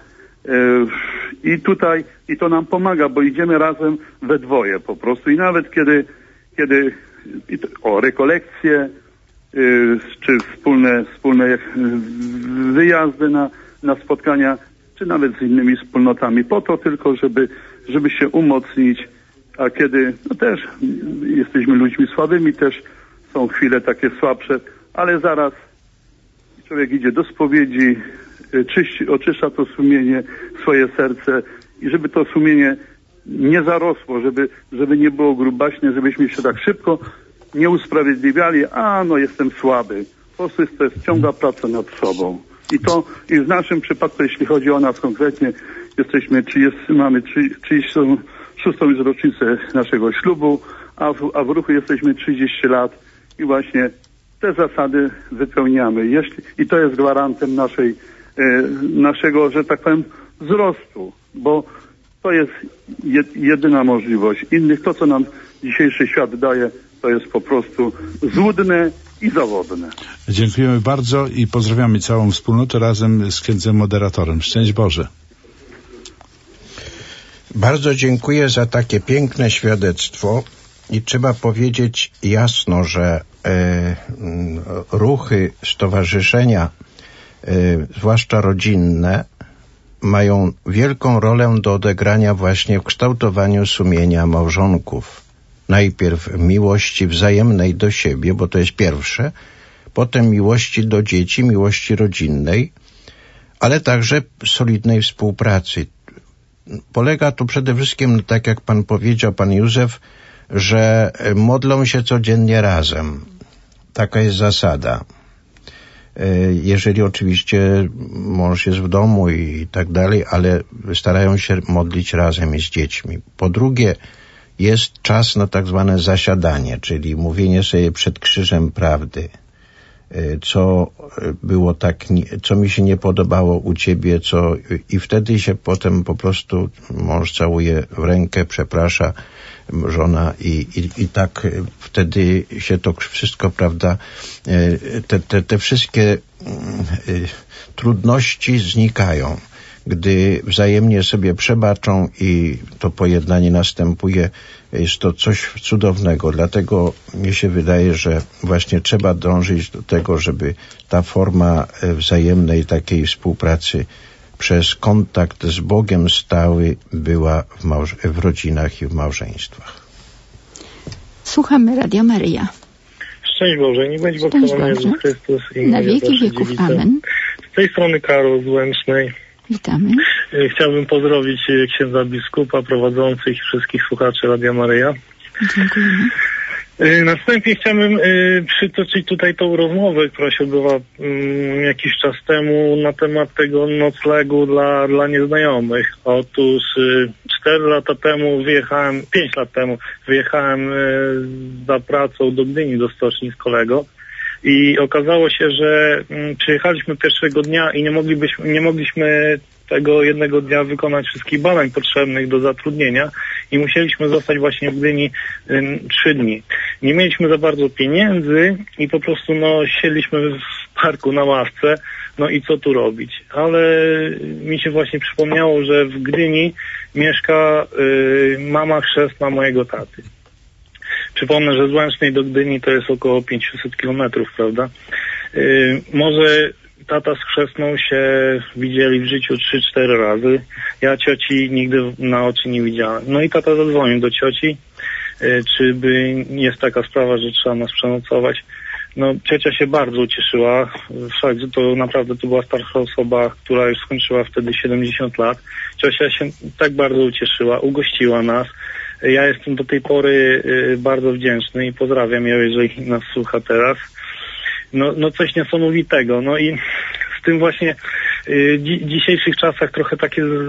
yy, i tutaj, i to nam pomaga, bo idziemy razem we dwoje po prostu i nawet kiedy, kiedy i to, o rekolekcje, yy, czy wspólne, wspólne yy, wyjazdy na, na spotkania, czy nawet z innymi wspólnotami, po to tylko, żeby, żeby się umocnić. A kiedy no też jesteśmy ludźmi słabymi, też są chwile takie słabsze, ale zaraz człowiek idzie do spowiedzi, czyści, oczyszcza to sumienie, swoje serce i żeby to sumienie nie zarosło, żeby, żeby nie było grubaśne, żebyśmy się tak szybko nie usprawiedliwiali, a no jestem słaby. Po prostu jest, to jest ciągła praca nad sobą. I to i w naszym przypadku, jeśli chodzi o nas konkretnie, jesteśmy trzydzieści, mamy trzydziestą szóstą już rocznicę naszego ślubu, a w, a w ruchu jesteśmy trzydzieści lat i właśnie te zasady wypełniamy. Jeśli, i to jest gwarantem naszej, e, naszego, że tak powiem, wzrostu, bo to jest jed, jedyna możliwość. Innych, to co nam dzisiejszy świat daje, to jest po prostu złudne i zawodne. Dziękujemy bardzo i pozdrawiamy całą wspólnotę razem z księdzem moderatorem. Szczęść Boże. Bardzo dziękuję za takie piękne świadectwo i trzeba powiedzieć jasno, że e, ruchy, stowarzyszenia, e, zwłaszcza rodzinne, mają wielką rolę do odegrania właśnie w kształtowaniu sumienia małżonków. Najpierw miłości wzajemnej do siebie, bo to jest pierwsze, potem miłości do dzieci, miłości rodzinnej, ale także solidnej współpracy. Polega to przede wszystkim, tak jak pan powiedział, pan Józef, że modlą się codziennie razem. Taka jest zasada. Jeżeli oczywiście mąż jest w domu i tak dalej, ale starają się modlić razem i z dziećmi. Po drugie, jest czas na tak zwane zasiadanie, czyli mówienie sobie przed krzyżem prawdy. Co było tak, co mi się nie podobało u ciebie, co i wtedy się potem po prostu mąż całuje w rękę, przeprasza żona i, i, i tak wtedy się to wszystko, prawda, te, te, te wszystkie trudności znikają. Gdy wzajemnie sobie przebaczą i to pojednanie następuje, jest to coś cudownego. Dlatego mi się wydaje, że właśnie trzeba dążyć do tego, żeby ta forma wzajemnej takiej współpracy przez kontakt z Bogiem stały była w, małż- w rodzinach i w małżeństwach. Słuchamy Radio Maryja. Szczęść Boże, niech będzie pochwalony Jezus Chrystus i na wieki wieków. Amen. Z tej strony Karol z Łęcznej. Witamy. Chciałbym pozdrowić księdza biskupa, prowadzących i wszystkich słuchaczy Radia Maryja. Dziękujemy. Następnie chciałbym przytoczyć tutaj tą rozmowę, która się odbyła jakiś czas temu na temat tego noclegu dla, dla nieznajomych. Otóż cztery lata temu wyjechałem, pięć lat temu wyjechałem za pracą do Gdyni, do stoczni z kolego. I okazało się, że przyjechaliśmy pierwszego dnia i nie moglibyśmy, nie mogliśmy tego jednego dnia wykonać wszystkich badań potrzebnych do zatrudnienia i musieliśmy zostać właśnie w Gdyni y, trzy dni. Nie mieliśmy za bardzo pieniędzy i po prostu no siedliśmy w parku na ławce, no i co tu robić. Ale mi się właśnie przypomniało, że w Gdyni mieszka y, mama chrzestna mojego taty. Przypomnę, że z Łęcznej do Gdyni to jest około pięćset kilometrów, prawda? Yy, może tata z chrzestną się widzieli w życiu trzy cztery razy. Ja cioci nigdy na oczy nie widziałem. No i tata zadzwonił do cioci, yy, czy by jest taka sprawa, że trzeba nas przenocować. No, ciocia się bardzo ucieszyła. Fakt, że to naprawdę to była starsza osoba, która już skończyła wtedy siedemdziesiąt lat. Ciocia się tak bardzo ucieszyła, ugościła nas. Ja jestem do tej pory y, bardzo wdzięczny i pozdrawiam ją, jeżeli nas słucha teraz. No, no coś niesamowitego. No i z tym właśnie y, dzi- dzisiejszych czasach trochę takie y,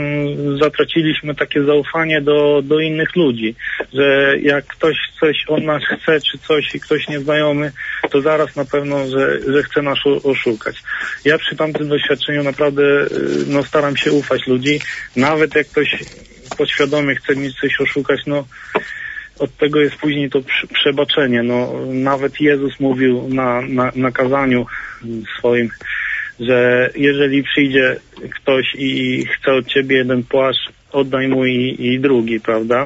zatraciliśmy takie zaufanie do, do innych ludzi, że jak ktoś coś od nas chce, czy coś i ktoś nieznajomy, to zaraz na pewno, że, że chce nas oszukać. Ja przy tamtym doświadczeniu naprawdę y, no staram się ufać ludzi, nawet jak ktoś podświadomie chce mi coś oszukać, no od tego jest później to przebaczenie. No nawet Jezus mówił na, na, na kazaniu swoim, że jeżeli przyjdzie ktoś i chce od ciebie jeden płaszcz, oddaj mu i, i drugi, prawda?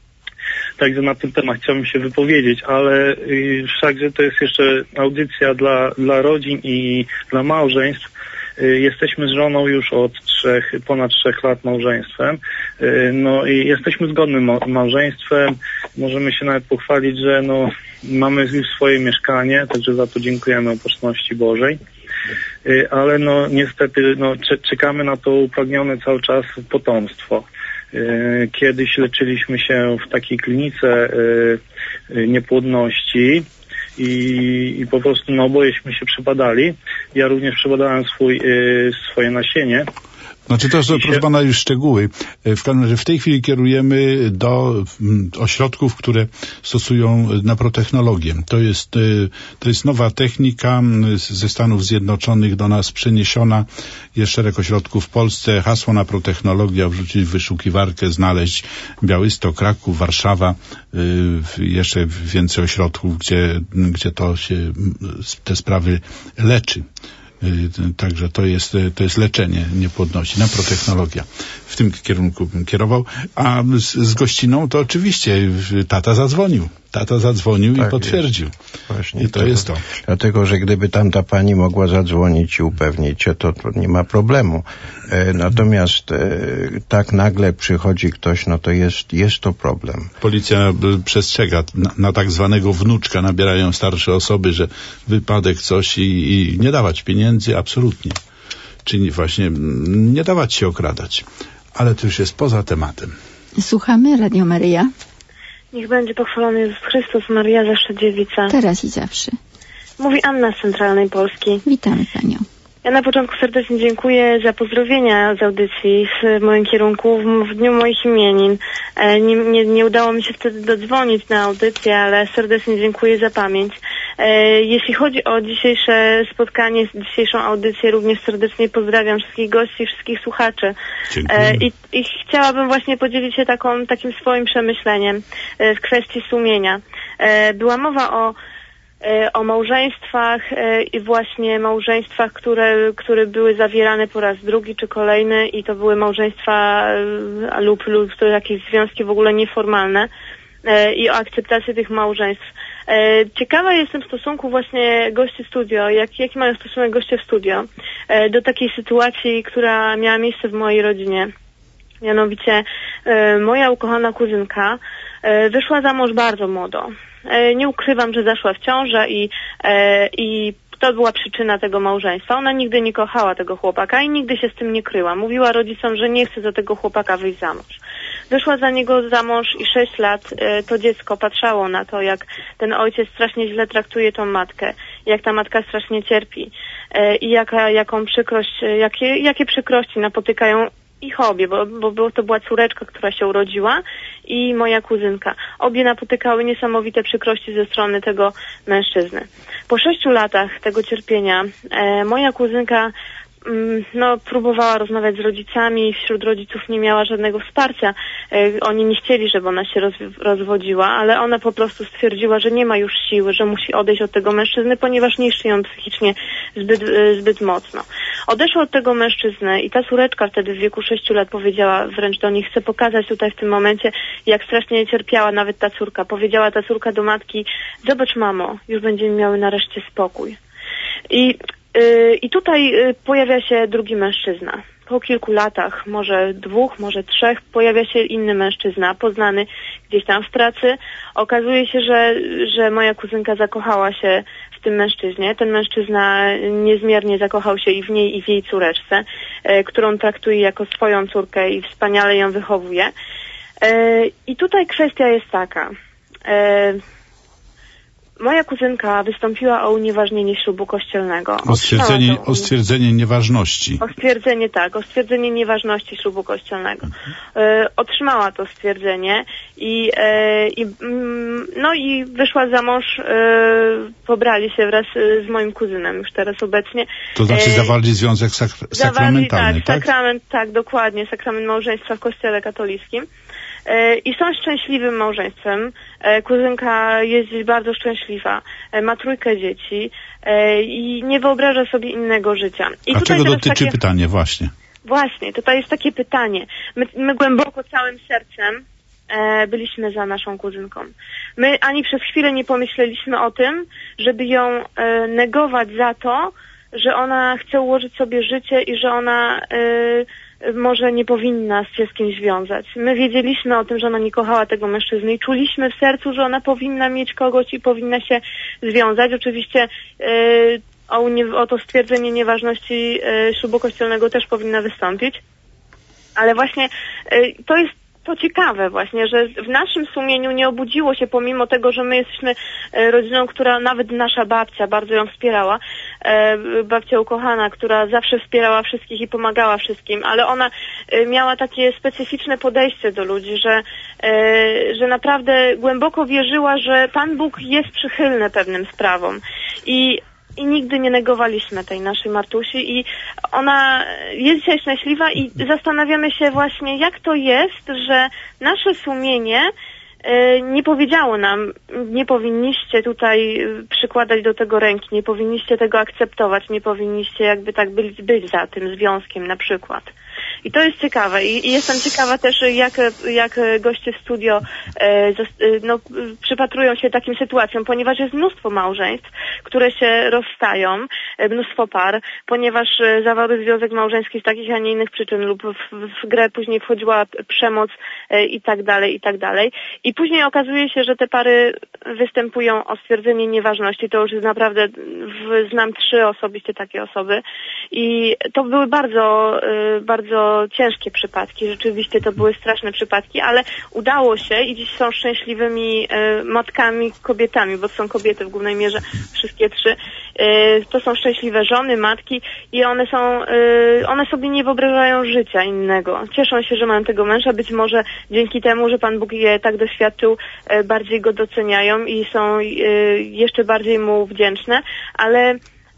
Także na ten temat chciałbym się wypowiedzieć, ale wszakże to jest jeszcze audycja dla, dla rodzin i dla małżeństw. Jesteśmy z żoną już od trzech, ponad trzech lat małżeństwem. No i jesteśmy zgodnym małżeństwem. Możemy się nawet pochwalić, że no, mamy już swoje mieszkanie, także za to dziękujemy Opatrzności Bożej. Ale no niestety no, czekamy na to upragnione cały czas potomstwo. Kiedyś leczyliśmy się w takiej klinice niepłodności. I, i po prostu no obojeśmy się przebadali. Ja również przebadałem swój, y, swoje nasienie. Znaczy to, że, proszę pana, już szczegóły. W każdym razie w tej chwili kierujemy do mm, ośrodków, które stosują naprotechnologię. To jest, y, to jest nowa technika ze Stanów Zjednoczonych do nas przeniesiona. Jest szereg ośrodków w Polsce. Hasło naprotechnologia wrzucić w wyszukiwarkę, znaleźć Białystok, Kraków, Warszawa, y, jeszcze więcej ośrodków, gdzie, gdzie to się, te sprawy leczy. Także to jest, to jest leczenie niepłodności, naprotechnologia. W tym kierunku bym kierował. A z, z gościną to oczywiście tata zadzwonił. Tata zadzwonił tak i potwierdził. Właśnie I to tego, jest to. Dlatego, że gdyby tamta pani mogła zadzwonić i upewnić się, to, to nie ma problemu. E, natomiast e, tak nagle przychodzi ktoś, no to jest, jest to problem. Policja przestrzega na, na tak zwanego wnuczka, nabierają starsze osoby, że wypadek coś i, i nie dawać pieniędzy, absolutnie. Czyli właśnie nie dawać się okradać. Ale to już jest poza tematem. Słuchamy Radio Maryja. Niech będzie pochwalony Jezus Chrystus, Maria zawsze dziewica. Teraz i zawsze. Mówi Anna z Centralnej Polski. Witamy Panią. Ja na początku serdecznie dziękuję za pozdrowienia z audycji w moim kierunku w, w dniu moich imienin. E, nie, nie, nie udało mi się wtedy dodzwonić na audycję, ale serdecznie dziękuję za pamięć. E, jeśli chodzi o dzisiejsze spotkanie, dzisiejszą audycję, również serdecznie pozdrawiam wszystkich gości, wszystkich słuchaczy. E, i, I chciałabym właśnie podzielić się taką, takim swoim przemyśleniem e, w kwestii sumienia. E, była mowa o o małżeństwach i właśnie małżeństwach, które, które były zawierane po raz drugi czy kolejny i to były małżeństwa lub, lub to jakieś związki w ogóle nieformalne i o akceptacji tych małżeństw. E, ciekawa jestem stosunku właśnie gości studio, jak, jaki mają stosunek goście w studio e, do takiej sytuacji, która miała miejsce w mojej rodzinie. Mianowicie e, moja ukochana kuzynka e, wyszła za mąż bardzo młodo. E, nie ukrywam, że zaszła w ciążę i, e, i to była przyczyna tego małżeństwa. Ona nigdy nie kochała tego chłopaka i nigdy się z tym nie kryła. Mówiła rodzicom, że nie chce za tego chłopaka wyjść za mąż. Wyszła za niego za mąż i sześć lat e, to dziecko patrzało na to, jak ten ojciec strasznie źle traktuje tą matkę, jak ta matka strasznie cierpi e, i jaka, jaką przykrość, e, jakie, jakie przykrości napotykają ich obie, bo, bo, bo to była córeczka, która się urodziła i moja kuzynka. Obie napotykały niesamowite przykrości ze strony tego mężczyzny. Po sześciu latach tego cierpienia e, moja kuzynka mm, no, próbowała rozmawiać z rodzicami, wśród rodziców nie miała żadnego wsparcia. E, oni nie chcieli, żeby ona się roz, rozwodziła, ale ona po prostu stwierdziła, że nie ma już siły, że musi odejść od tego mężczyzny, ponieważ niszczy ją psychicznie zbyt, e, zbyt mocno. Odeszła od tego mężczyzny i ta córeczka wtedy w wieku sześciu lat powiedziała wręcz do nich, chcę pokazać tutaj w tym momencie, jak strasznie cierpiała nawet ta córka. Powiedziała ta córka do matki, zobacz mamo, już będziemy miały nareszcie spokój. I, yy, i tutaj yy, pojawia się drugi mężczyzna. Po kilku latach, może dwóch, może trzech, pojawia się inny mężczyzna, poznany gdzieś tam w pracy. Okazuje się, że, że moja kuzynka zakochała się w tym mężczyźnie. Ten mężczyzna niezmiernie zakochał się i w niej, i w jej córeczce, e, którą traktuje jako swoją córkę i wspaniale ją wychowuje. E, I tutaj kwestia jest taka. E, Moja kuzynka wystąpiła o unieważnienie ślubu kościelnego. O stwierdzenie, o stwierdzenie nieważności. O stwierdzenie, tak, o stwierdzenie nieważności ślubu kościelnego. E, otrzymała to stwierdzenie i, e, i mm, no i wyszła za mąż, e, pobrali się wraz z moim kuzynem już teraz obecnie. To znaczy zawarli związek sak- sakramentalny, zawarli, tak? Sakrament, tak, dokładnie, sakrament małżeństwa w kościele katolickim. I są szczęśliwym małżeństwem. Kuzynka jest dziś bardzo szczęśliwa. Ma trójkę dzieci i nie wyobraża sobie innego życia. I A tutaj czego dotyczy takie... pytanie? Właśnie. Właśnie, tutaj jest takie pytanie. My, my głęboko całym sercem byliśmy za naszą kuzynką. My ani przez chwilę nie pomyśleliśmy o tym, żeby ją negować za to, że ona chce ułożyć sobie życie i że ona może nie powinna się z kimś wiązać. My wiedzieliśmy o tym, że ona nie kochała tego mężczyzny i czuliśmy w sercu, że ona powinna mieć kogoś i powinna się związać. Oczywiście yy, o, nie, o to stwierdzenie nieważności yy, ślubu kościelnego też powinna wystąpić. Ale właśnie yy, to jest to ciekawe właśnie, że w naszym sumieniu nie obudziło się, pomimo tego, że my jesteśmy rodziną, która nawet nasza babcia bardzo ją wspierała, babcia ukochana, która zawsze wspierała wszystkich i pomagała wszystkim, ale ona miała takie specyficzne podejście do ludzi, że, że naprawdę głęboko wierzyła, że Pan Bóg jest przychylny pewnym sprawom i I nigdy nie negowaliśmy tej naszej Martusi i ona jest dzisiaj szczęśliwa i zastanawiamy się właśnie, jak to jest, że nasze sumienie y, nie powiedziało nam, nie powinniście tutaj przykładać do tego ręki, nie powinniście tego akceptować, nie powinniście jakby tak być, być za tym związkiem na przykład. I to jest ciekawe i, i jestem ciekawa też, jak, jak goście w studio e, no, przypatrują się takim sytuacjom, ponieważ jest mnóstwo małżeństw, które się rozstają, e, mnóstwo par, ponieważ e, zawarły związek małżeński z takich, a nie innych przyczyn lub w, w grę później wchodziła przemoc e, i tak dalej, i tak dalej. I później okazuje się, że te pary występują o stwierdzenie nieważności. To już jest naprawdę, w, znam trzy osobiście takie osoby i to były bardzo, e, bardzo ciężkie przypadki, rzeczywiście to były straszne przypadki, ale udało się i dziś są szczęśliwymi e, matkami, kobietami, bo to są kobiety w głównej mierze, wszystkie trzy. E, to są szczęśliwe żony, matki i one są, e, one sobie nie wyobrażają życia innego. Cieszą się, że mają tego męża, być może dzięki temu, że Pan Bóg je tak doświadczył, e, bardziej go doceniają i są e, jeszcze bardziej mu wdzięczne, ale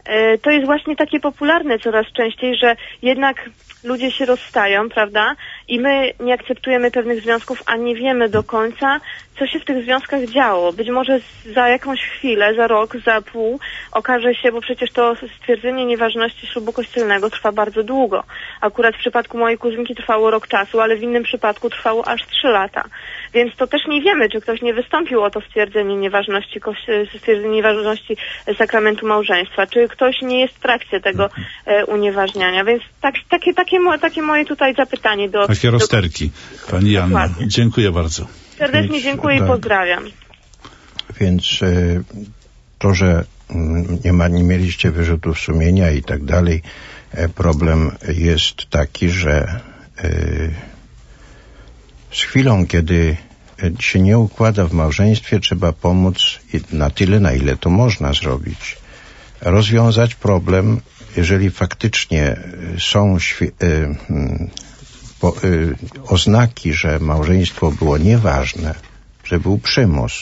to jest właśnie takie popularne coraz częściej, że jednak ludzie się rozstają, prawda? I my nie akceptujemy pewnych związków, a nie wiemy do końca, co się w tych związkach działo. Być może za jakąś chwilę, za rok, za pół okaże się, bo przecież to stwierdzenie nieważności ślubu kościelnego trwa bardzo długo. Akurat w przypadku mojej kuzynki trwało rok czasu, ale w innym przypadku trwało aż trzy lata. Więc to też nie wiemy, czy ktoś nie wystąpił o to stwierdzenie nieważności, stwierdzenie nieważności sakramentu małżeństwa, czy ktoś nie jest w trakcie tego e, unieważniania. Więc tak, takie, takie, takie moje tutaj zapytanie do... Takie rozterki. Pani Janno, dziękuję bardzo. Serdecznie dziękuję tak. i pozdrawiam. Więc y, to, że nie, ma, nie mieliście wyrzutów sumienia i tak dalej, y, problem jest taki, że y, z chwilą, kiedy się nie układa w małżeństwie, trzeba pomóc na tyle, na ile to można zrobić. Rozwiązać problem, jeżeli faktycznie są świ- y, y, po, y, oznaki, że małżeństwo było nieważne, że był przymus.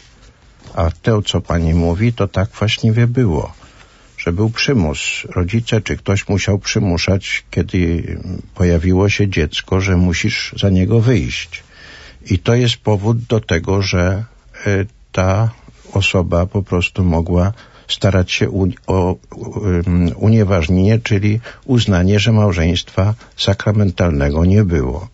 A to, co pani mówi, to tak właściwie było, że był przymus. Rodzice czy ktoś musiał przymuszać, kiedy pojawiło się dziecko, że musisz za niego wyjść. I to jest powód do tego, że y, ta osoba po prostu mogła starać się u, o um, unieważnienie, czyli uznanie, że małżeństwa sakramentalnego nie było.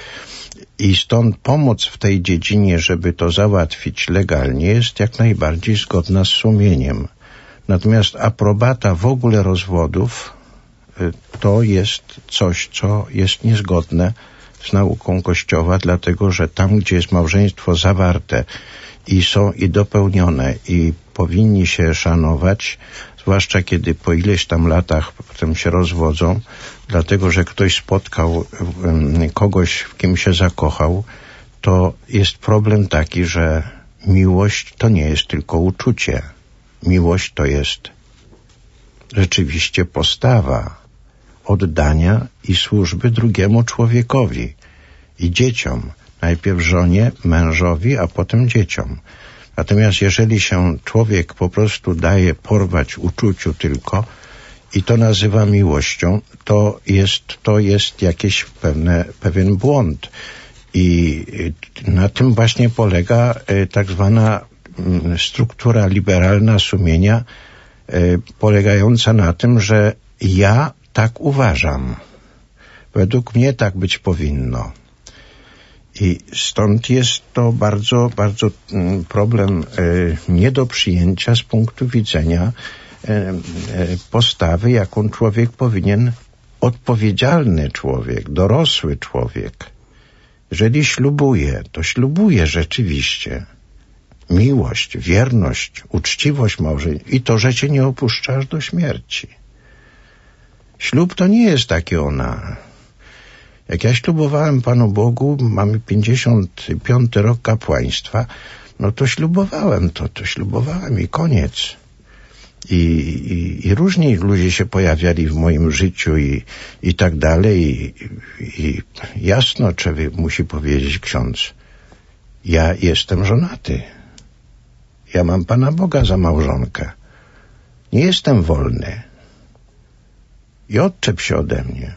I stąd pomoc w tej dziedzinie, żeby to załatwić legalnie, jest jak najbardziej zgodna z sumieniem. Natomiast aprobata w ogóle rozwodów y, to jest coś, co jest niezgodne z nauką Kościoła, dlatego że tam, gdzie jest małżeństwo zawarte i są i dopełnione i powinni się szanować, zwłaszcza kiedy po ileś tam latach potem się rozwodzą, dlatego że ktoś spotkał um, kogoś, w kim się zakochał, to jest problem taki, że miłość to nie jest tylko uczucie. Miłość to jest rzeczywiście postawa oddania i służby drugiemu człowiekowi i dzieciom. Najpierw żonie, mężowi, a potem dzieciom. Natomiast jeżeli się człowiek po prostu daje porwać uczuciu tylko i to nazywa miłością, to jest, to jest jakiś pewne, pewien błąd. I na tym właśnie polega y, tak zwana y, struktura liberalna sumienia, y, polegająca na tym, że ja tak uważam. Według mnie tak być powinno. I stąd jest to bardzo, bardzo problem y, nie do przyjęcia z punktu widzenia y, y, postawy, jaką człowiek powinien, odpowiedzialny człowiek, dorosły człowiek. Jeżeli ślubuje, to ślubuje rzeczywiście miłość, wierność, uczciwość małżeńską i to, że cię nie opuszczasz do śmierci. Ślub to nie jest takie ona. Jak ja ślubowałem Panu Bogu, mamy pięćdziesiąty piąty rok kapłaństwa, no to ślubowałem to, to ślubowałem i koniec. I, i, i różni ludzie się pojawiali w moim życiu i, i tak dalej. I, i jasno, czy musi powiedzieć ksiądz, ja jestem żonaty. Ja mam Pana Boga za małżonkę. Nie jestem wolny. I odczep się ode mnie.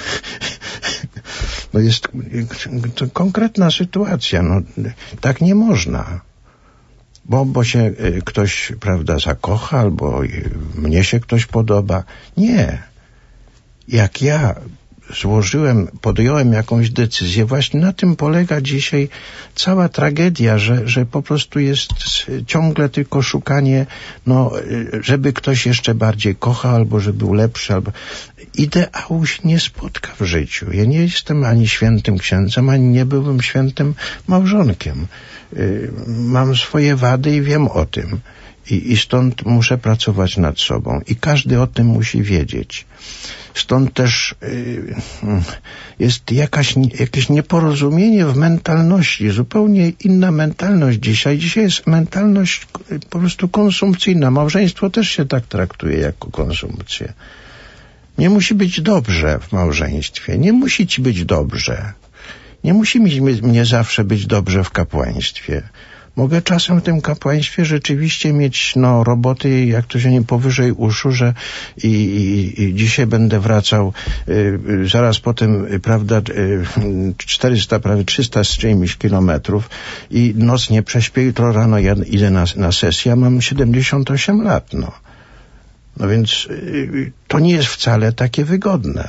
No jest to konkretna sytuacja. No, tak nie można. Bo, bo się ktoś, prawda, zakocha, albo mnie się ktoś podoba. Nie. Jak ja złożyłem, podjąłem jakąś decyzję, właśnie na tym polega dzisiaj cała tragedia, że, że po prostu jest ciągle tylko szukanie, no, żeby ktoś jeszcze bardziej kochał, albo żeby był lepszy, albo... Ideału się nie spotka w życiu. Ja nie jestem ani świętym księdzem, ani nie byłbym świętym małżonkiem. Yy, mam swoje wady i wiem o tym. I, I stąd muszę pracować nad sobą. I każdy o tym musi wiedzieć. Stąd też yy, jest jakaś, jakieś nieporozumienie w mentalności. Zupełnie inna mentalność dzisiaj. Dzisiaj jest mentalność po prostu konsumpcyjna. Małżeństwo też się tak traktuje jako konsumpcję. Nie musi być dobrze w małżeństwie. Nie musi ci być dobrze. Nie musi mi, mnie zawsze być dobrze w kapłaństwie. Mogę czasem w tym kapłaństwie rzeczywiście mieć no, roboty, jak to się nie powyżej uszu, że i, i, i dzisiaj będę wracał y, zaraz potem, y, prawda, y, czterysta, prawie trzysta z czymś kilometrów i noc nie prześpię, jutro rano ja idę na, na sesję, a mam siedemdziesiąt osiem lat, no. No więc y, to nie jest wcale takie wygodne.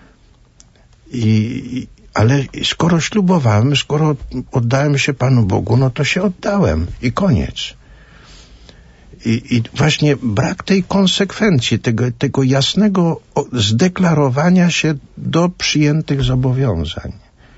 I, ale skoro ślubowałem, skoro oddałem się Panu Bogu, no to się oddałem i koniec. I, i właśnie brak tej konsekwencji, tego, tego jasnego zdeklarowania się do przyjętych zobowiązań.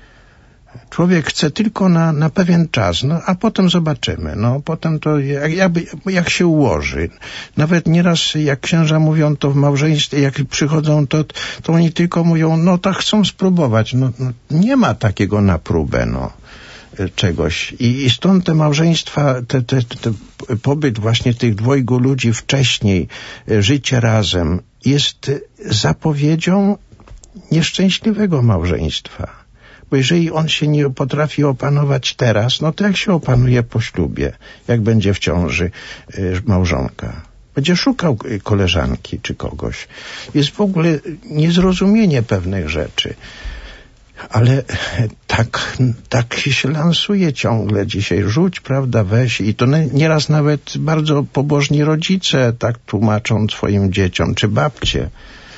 Człowiek chce tylko na, na pewien czas, no a potem zobaczymy. No potem to jak, jakby, jak się ułoży. Nawet nieraz jak księża mówią to w małżeństwie, jak przychodzą, to, to oni tylko mówią, no tak chcą spróbować. No, no nie ma takiego na próbę, no czegoś. I, i stąd te małżeństwa, te, te, te pobyt właśnie tych dwojgu ludzi wcześniej, życie razem jest zapowiedzią nieszczęśliwego małżeństwa. Bo jeżeli on się nie potrafi opanować teraz, no to jak się opanuje po ślubie, jak będzie w ciąży y, małżonka? Będzie szukał koleżanki czy kogoś. Jest w ogóle niezrozumienie pewnych rzeczy. Ale tak, tak się lansuje ciągle dzisiaj. Rzuć, prawda, weź. I to nieraz nawet bardzo pobożni rodzice tak tłumaczą swoim dzieciom, czy babcie.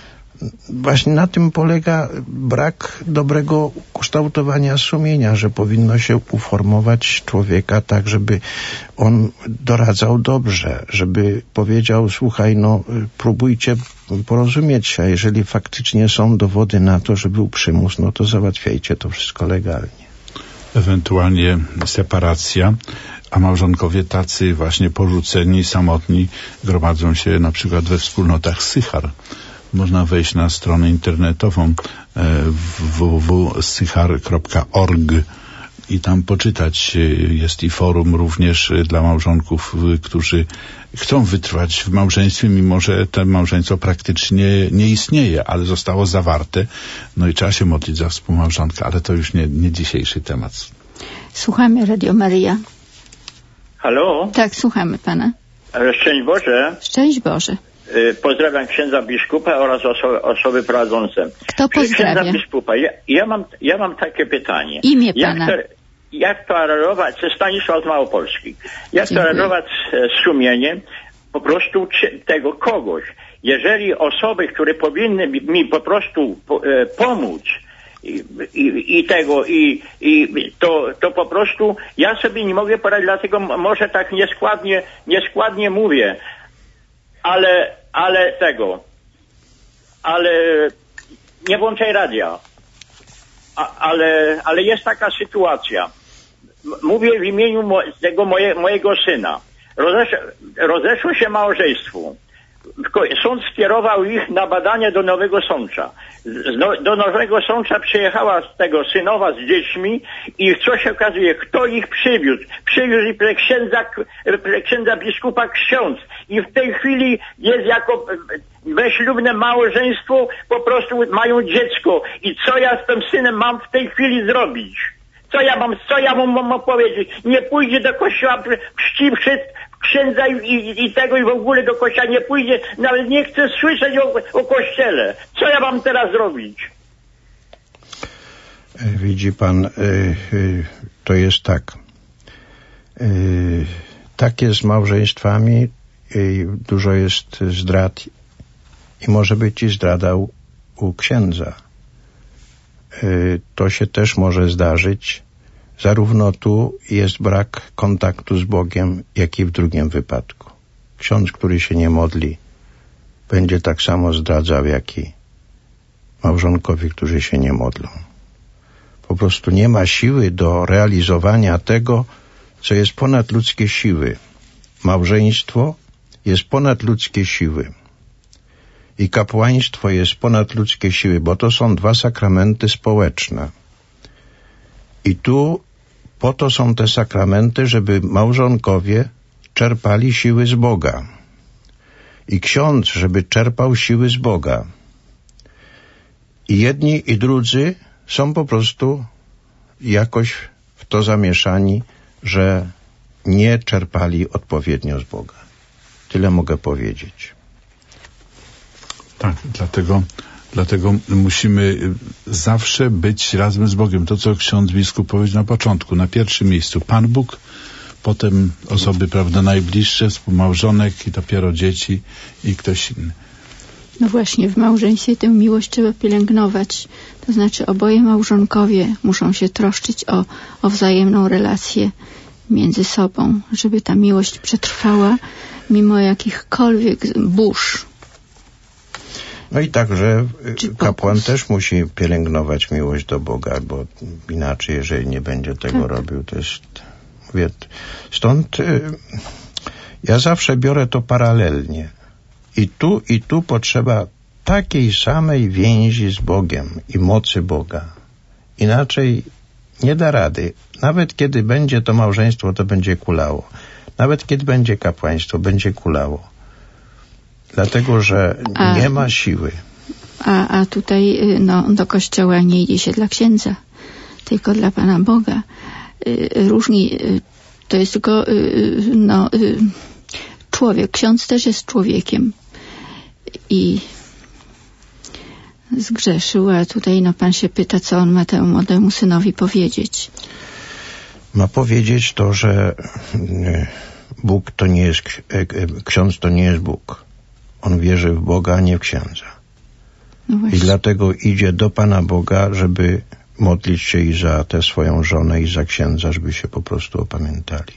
Właśnie na tym polega brak dobrego kształtowania sumienia, że powinno się uformować człowieka tak, żeby on doradzał dobrze, żeby powiedział, słuchaj, no próbujcie porozumieć się, a jeżeli faktycznie są dowody na to, że był przymus, no to załatwiajcie to wszystko legalnie. Ewentualnie separacja, a małżonkowie tacy właśnie porzuceni, samotni gromadzą się na przykład we wspólnotach sychar. Można wejść na stronę internetową w w w kropka sychar kropka org i tam poczytać. Jest i forum również dla małżonków, którzy chcą wytrwać w małżeństwie, mimo że to małżeństwo praktycznie nie istnieje, ale zostało zawarte. No i trzeba się modlić za współmałżonka, ale to już nie, nie dzisiejszy temat. Słuchamy Radio Maryja. Halo? Tak, słuchamy pana. Szczęść Boże. Szczęść Boże. Pozdrawiam księdza biskupa oraz oso- osoby prowadzące. Kto pozdrawia? Księdza biskupa, ja, ja, mam, ja mam takie pytanie. Imię jak pana. To, jak tolerować, Stanisław z Małopolski, jak Dziękuję. tolerować sumienie po prostu tego kogoś. Jeżeli osoby, które powinny mi po prostu po, e, pomóc i, i, i tego, i, i to, to po prostu ja sobie nie mogę poradzić, dlatego może tak nieskładnie, nieskładnie mówię, ale, ale tego, ale nie włączaj radia, A, ale, ale jest taka sytuacja. Mówię w imieniu mo, tego moje, mojego syna. Rozesz, rozeszło się małżeństwu. Sąd skierował ich na badanie do Nowego Sącza. Z, do Nowego Sącza przyjechała z tego synowa z dziećmi i co się okazuje, kto ich przywiózł? Przywiózł i pre księdza, pre księdza biskupa ksiądz. I w tej chwili jest jako bezślubne małżeństwo, po prostu mają dziecko. I co ja z tym synem mam w tej chwili zrobić? Co ja mam, co ja mu mam powiedzieć? Nie pójdzie do kościoła, czci przed księdza i, i, i tego i w ogóle do kościoła nie pójdzie, nawet nie chce słyszeć o, o kościele. Co ja mam teraz zrobić? Widzi pan, y, y, to jest tak. Y, tak jest z małżeństwami, y, dużo jest zdrad i może być i zdrada u, u księdza. Y, to się też może zdarzyć. Zarówno tu jest brak kontaktu z Bogiem, jak i w drugim wypadku. Ksiądz, który się nie modli, będzie tak samo zdradzał, jak i małżonkowie, którzy się nie modlą. Po prostu nie ma siły do realizowania tego, co jest ponad ludzkie siły. Małżeństwo jest ponad ludzkie siły. I kapłaństwo jest ponad ludzkie siły, bo to są dwa sakramenty społeczne. I tu po to są te sakramenty, żeby małżonkowie czerpali siły z Boga. I ksiądz, żeby czerpał siły z Boga. I jedni i drudzy są po prostu jakoś w to zamieszani, że nie czerpali odpowiednio z Boga. Tyle mogę powiedzieć. Tak, dlatego, dlatego musimy zawsze być razem z Bogiem. To, co ksiądz biskup powiedział na początku, na pierwszym miejscu Pan Bóg, potem osoby, prawda, najbliższe, współmałżonek i dopiero dzieci i ktoś inny. No właśnie, w małżeństwie tę miłość trzeba pielęgnować. To znaczy oboje małżonkowie muszą się troszczyć o, o wzajemną relację między sobą, żeby ta miłość przetrwała mimo jakichkolwiek burz. No i także kapłan też musi pielęgnować miłość do Boga, bo inaczej, jeżeli nie będzie tego tak robił, to jest... Mówię, stąd y, ja zawsze biorę to paralelnie. I tu, i tu potrzeba takiej samej więzi z Bogiem i mocy Boga. Inaczej nie da rady. Nawet kiedy będzie to małżeństwo, to będzie kulało. Nawet kiedy będzie kapłaństwo, będzie kulało. Dlatego, że a, nie ma siły. A, a tutaj no, do kościoła nie idzie się dla księdza, tylko dla Pana Boga. Różni, to jest tylko no, człowiek. Ksiądz też jest człowiekiem i zgrzeszył, a tutaj no, Pan się pyta, co on ma temu młodemu synowi powiedzieć. Ma powiedzieć to, że Bóg to nie jest, ksiądz to nie jest Bóg. On wierzy w Boga, a nie w księdza. No i dlatego idzie do Pana Boga, żeby modlić się i za tę swoją żonę, i za księdza, żeby się po prostu opamiętali.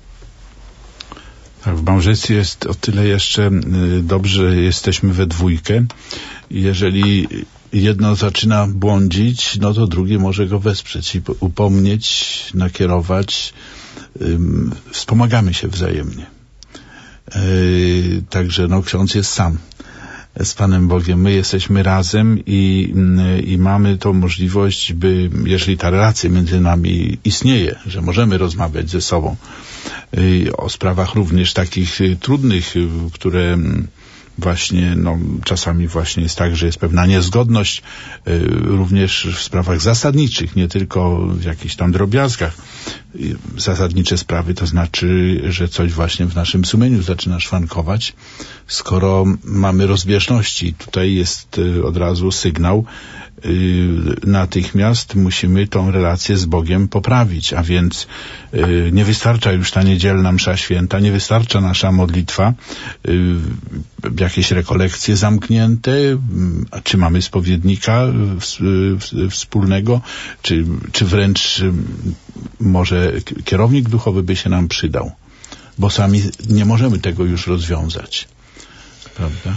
Tak, w małżeństwie jest o tyle jeszcze dobrze, że jesteśmy we dwójkę. Jeżeli jedno zaczyna błądzić, no to drugie może go wesprzeć i upomnieć, nakierować. Ym, wspomagamy się wzajemnie. Yy, także no, ksiądz jest sam z Panem Bogiem. My jesteśmy razem i, i mamy tą możliwość, by, jeżeli ta relacja między nami istnieje, że możemy rozmawiać ze sobą yy, o sprawach również takich yy, trudnych, yy, które właśnie, no, czasami właśnie jest tak, że jest pewna niezgodność, yy, również w sprawach zasadniczych, nie tylko w jakichś tam drobiazgach. Yy, zasadnicze sprawy, to znaczy, że coś właśnie w naszym sumieniu zaczyna szwankować, skoro mamy rozbieżności. Tutaj jest yy, od razu sygnał, yy, natychmiast musimy tą relację z Bogiem poprawić, a więc yy, nie wystarcza już ta niedzielna msza święta, nie wystarcza nasza modlitwa, yy, jakieś rekolekcje zamknięte, a czy mamy spowiednika wspólnego, czy, czy wręcz może kierownik duchowy by się nam przydał, bo sami nie możemy tego już rozwiązać. Prawda?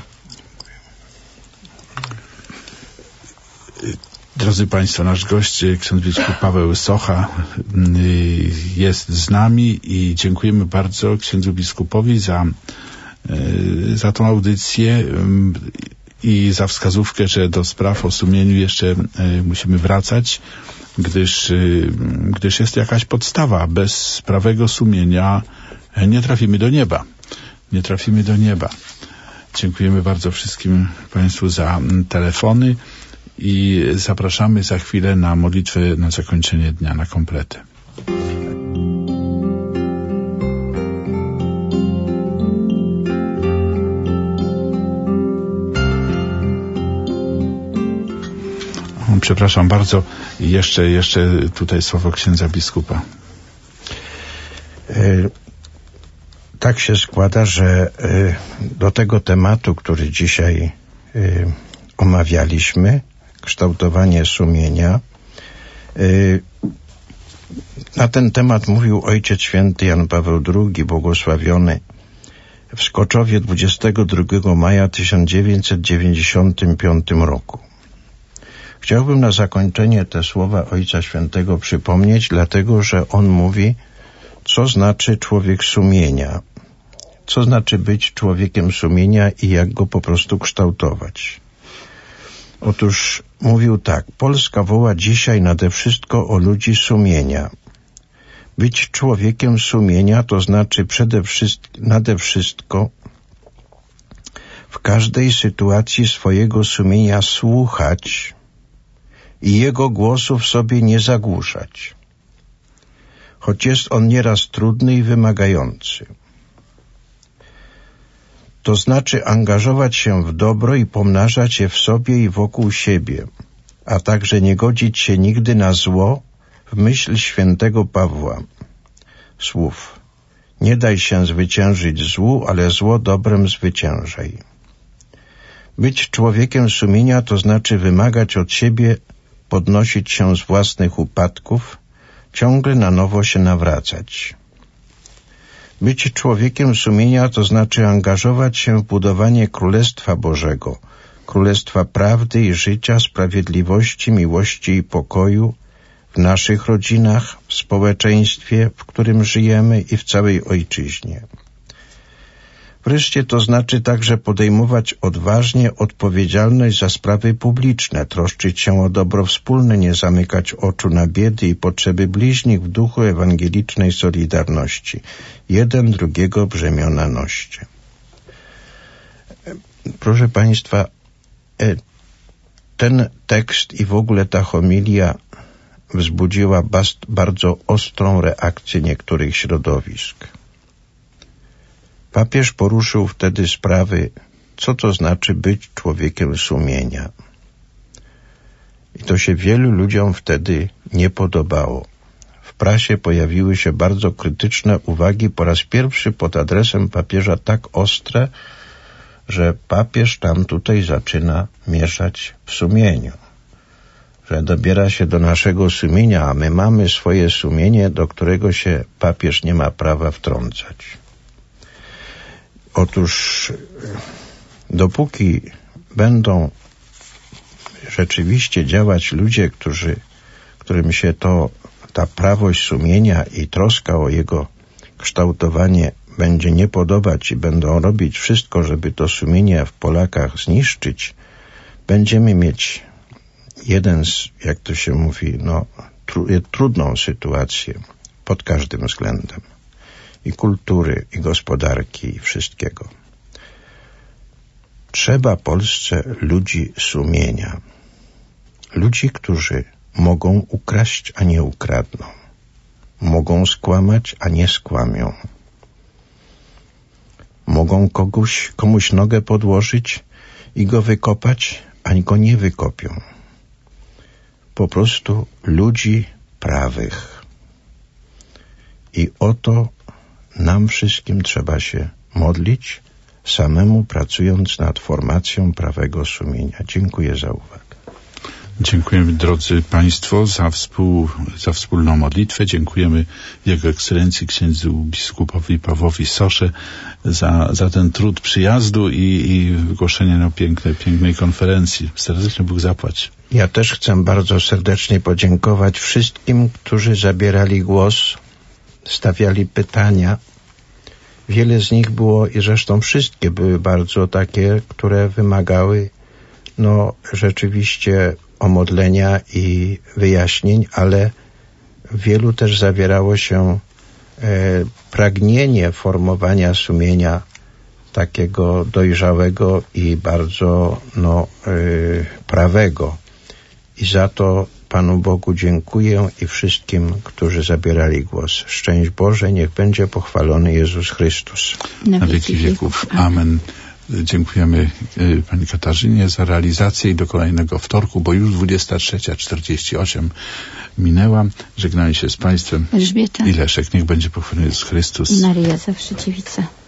Drodzy Państwo, nasz gość, ksiądz biskup Paweł Socha, jest z nami i dziękujemy bardzo księdzu biskupowi za za tą audycję i za wskazówkę, że do spraw o sumieniu jeszcze musimy wracać, gdyż, gdyż jest jakaś podstawa. Bez prawego sumienia nie trafimy do nieba. Nie trafimy do nieba. Dziękujemy bardzo wszystkim Państwu za telefony i zapraszamy za chwilę na modlitwę na zakończenie dnia, na kompletę. Przepraszam bardzo. Jeszcze, jeszcze tutaj słowo księdza biskupa. Yy, tak się składa, że yy, do tego tematu, który dzisiaj yy, omawialiśmy, kształtowanie sumienia, yy, na ten temat mówił Ojciec Święty Jan Paweł drugi, błogosławiony, w Skoczowie dwudziestego drugiego maja tysiąc dziewięćset dziewięćdziesiątym piątym roku. Chciałbym na zakończenie te słowa Ojca Świętego przypomnieć, dlatego że on mówi, co znaczy człowiek sumienia, co znaczy być człowiekiem sumienia i jak go po prostu kształtować. Otóż mówił tak: Polska woła dzisiaj nade wszystko o ludzi sumienia. Być człowiekiem sumienia to znaczy przede wszystkim, nade wszystko w każdej sytuacji swojego sumienia słuchać i jego głosu w sobie nie zagłuszać. choć jest on nieraz trudny i wymagający. To znaczy angażować się w dobro i pomnażać je w sobie i wokół siebie, a także nie godzić się nigdy na zło, w myśl świętego Pawła. Słów: nie daj się zwyciężyć złu, ale zło dobrem zwyciężaj. Być człowiekiem sumienia to znaczy wymagać od siebie, podnosić się z własnych upadków, ciągle na nowo się nawracać. Być człowiekiem sumienia to znaczy angażować się w budowanie Królestwa Bożego, Królestwa prawdy i życia, sprawiedliwości, miłości i pokoju w naszych rodzinach, w społeczeństwie, w którym żyjemy i w całej ojczyźnie. Wreszcie to znaczy także podejmować odważnie odpowiedzialność za sprawy publiczne, troszczyć się o dobro wspólne, nie zamykać oczu na biedy i potrzeby bliźnich w duchu ewangelicznej solidarności. Jeden drugiego brzemiona noście. Proszę Państwa, ten tekst i w ogóle ta homilia wzbudziła bardzo ostrą reakcję niektórych środowisk. Papież poruszył wtedy sprawy, co to znaczy być człowiekiem sumienia. I to się wielu ludziom wtedy nie podobało. W prasie pojawiły się bardzo krytyczne uwagi, po raz pierwszy pod adresem papieża tak ostre, że papież tam tutaj zaczyna mieszać w sumieniu. Że dobiera się do naszego sumienia, a my mamy swoje sumienie, do którego się papież nie ma prawa wtrącać. Otóż dopóki będą rzeczywiście działać ludzie, którzy, którym się to, ta prawość sumienia i troska o jego kształtowanie będzie nie podobać i będą robić wszystko, żeby to sumienie w Polakach zniszczyć, będziemy mieć jeden z, jak to się mówi, no, tru, trudną sytuację pod każdym względem. I kultury, i gospodarki, i wszystkiego. Trzeba Polsce ludzi sumienia. Ludzi, którzy mogą ukraść, a nie ukradną. Mogą skłamać, a nie skłamią. Mogą kogoś, komuś nogę podłożyć i go wykopać, a go nie wykopią. Po prostu ludzi prawych. I o to nam wszystkim trzeba się modlić, samemu pracując nad formacją prawego sumienia. Dziękuję za uwagę. Dziękujemy, drodzy Państwo, za, współ, za wspólną modlitwę. Dziękujemy Jego Ekscelencji księdzu biskupowi Pawłowi Sosze za, za ten trud przyjazdu i, i wygłoszenie no, pięknej, pięknej konferencji. Serdecznie Bóg zapłać. Ja też chcę bardzo serdecznie podziękować wszystkim, którzy zabierali głos, stawiali pytania. Wiele z nich było, i zresztą wszystkie były bardzo takie, które wymagały no rzeczywiście omodlenia i wyjaśnień, ale wielu też zawierało się e, pragnienie formowania sumienia takiego dojrzałego i bardzo no, e, prawego. I za to Panu Bogu dziękuję i wszystkim, którzy zabierali głos. Szczęść Boże, niech będzie pochwalony Jezus Chrystus. Na, Na wieki wieków. Amen. Dziękujemy y, Pani Katarzynie za realizację i do kolejnego wtorku, bo już dwudziesta trzecia czterdzieści osiem minęła. Żegnamy się z Państwem. Elżbieta i Leszek. Niech będzie pochwalony Jezus Chrystus. Maryja zawsze dziewica.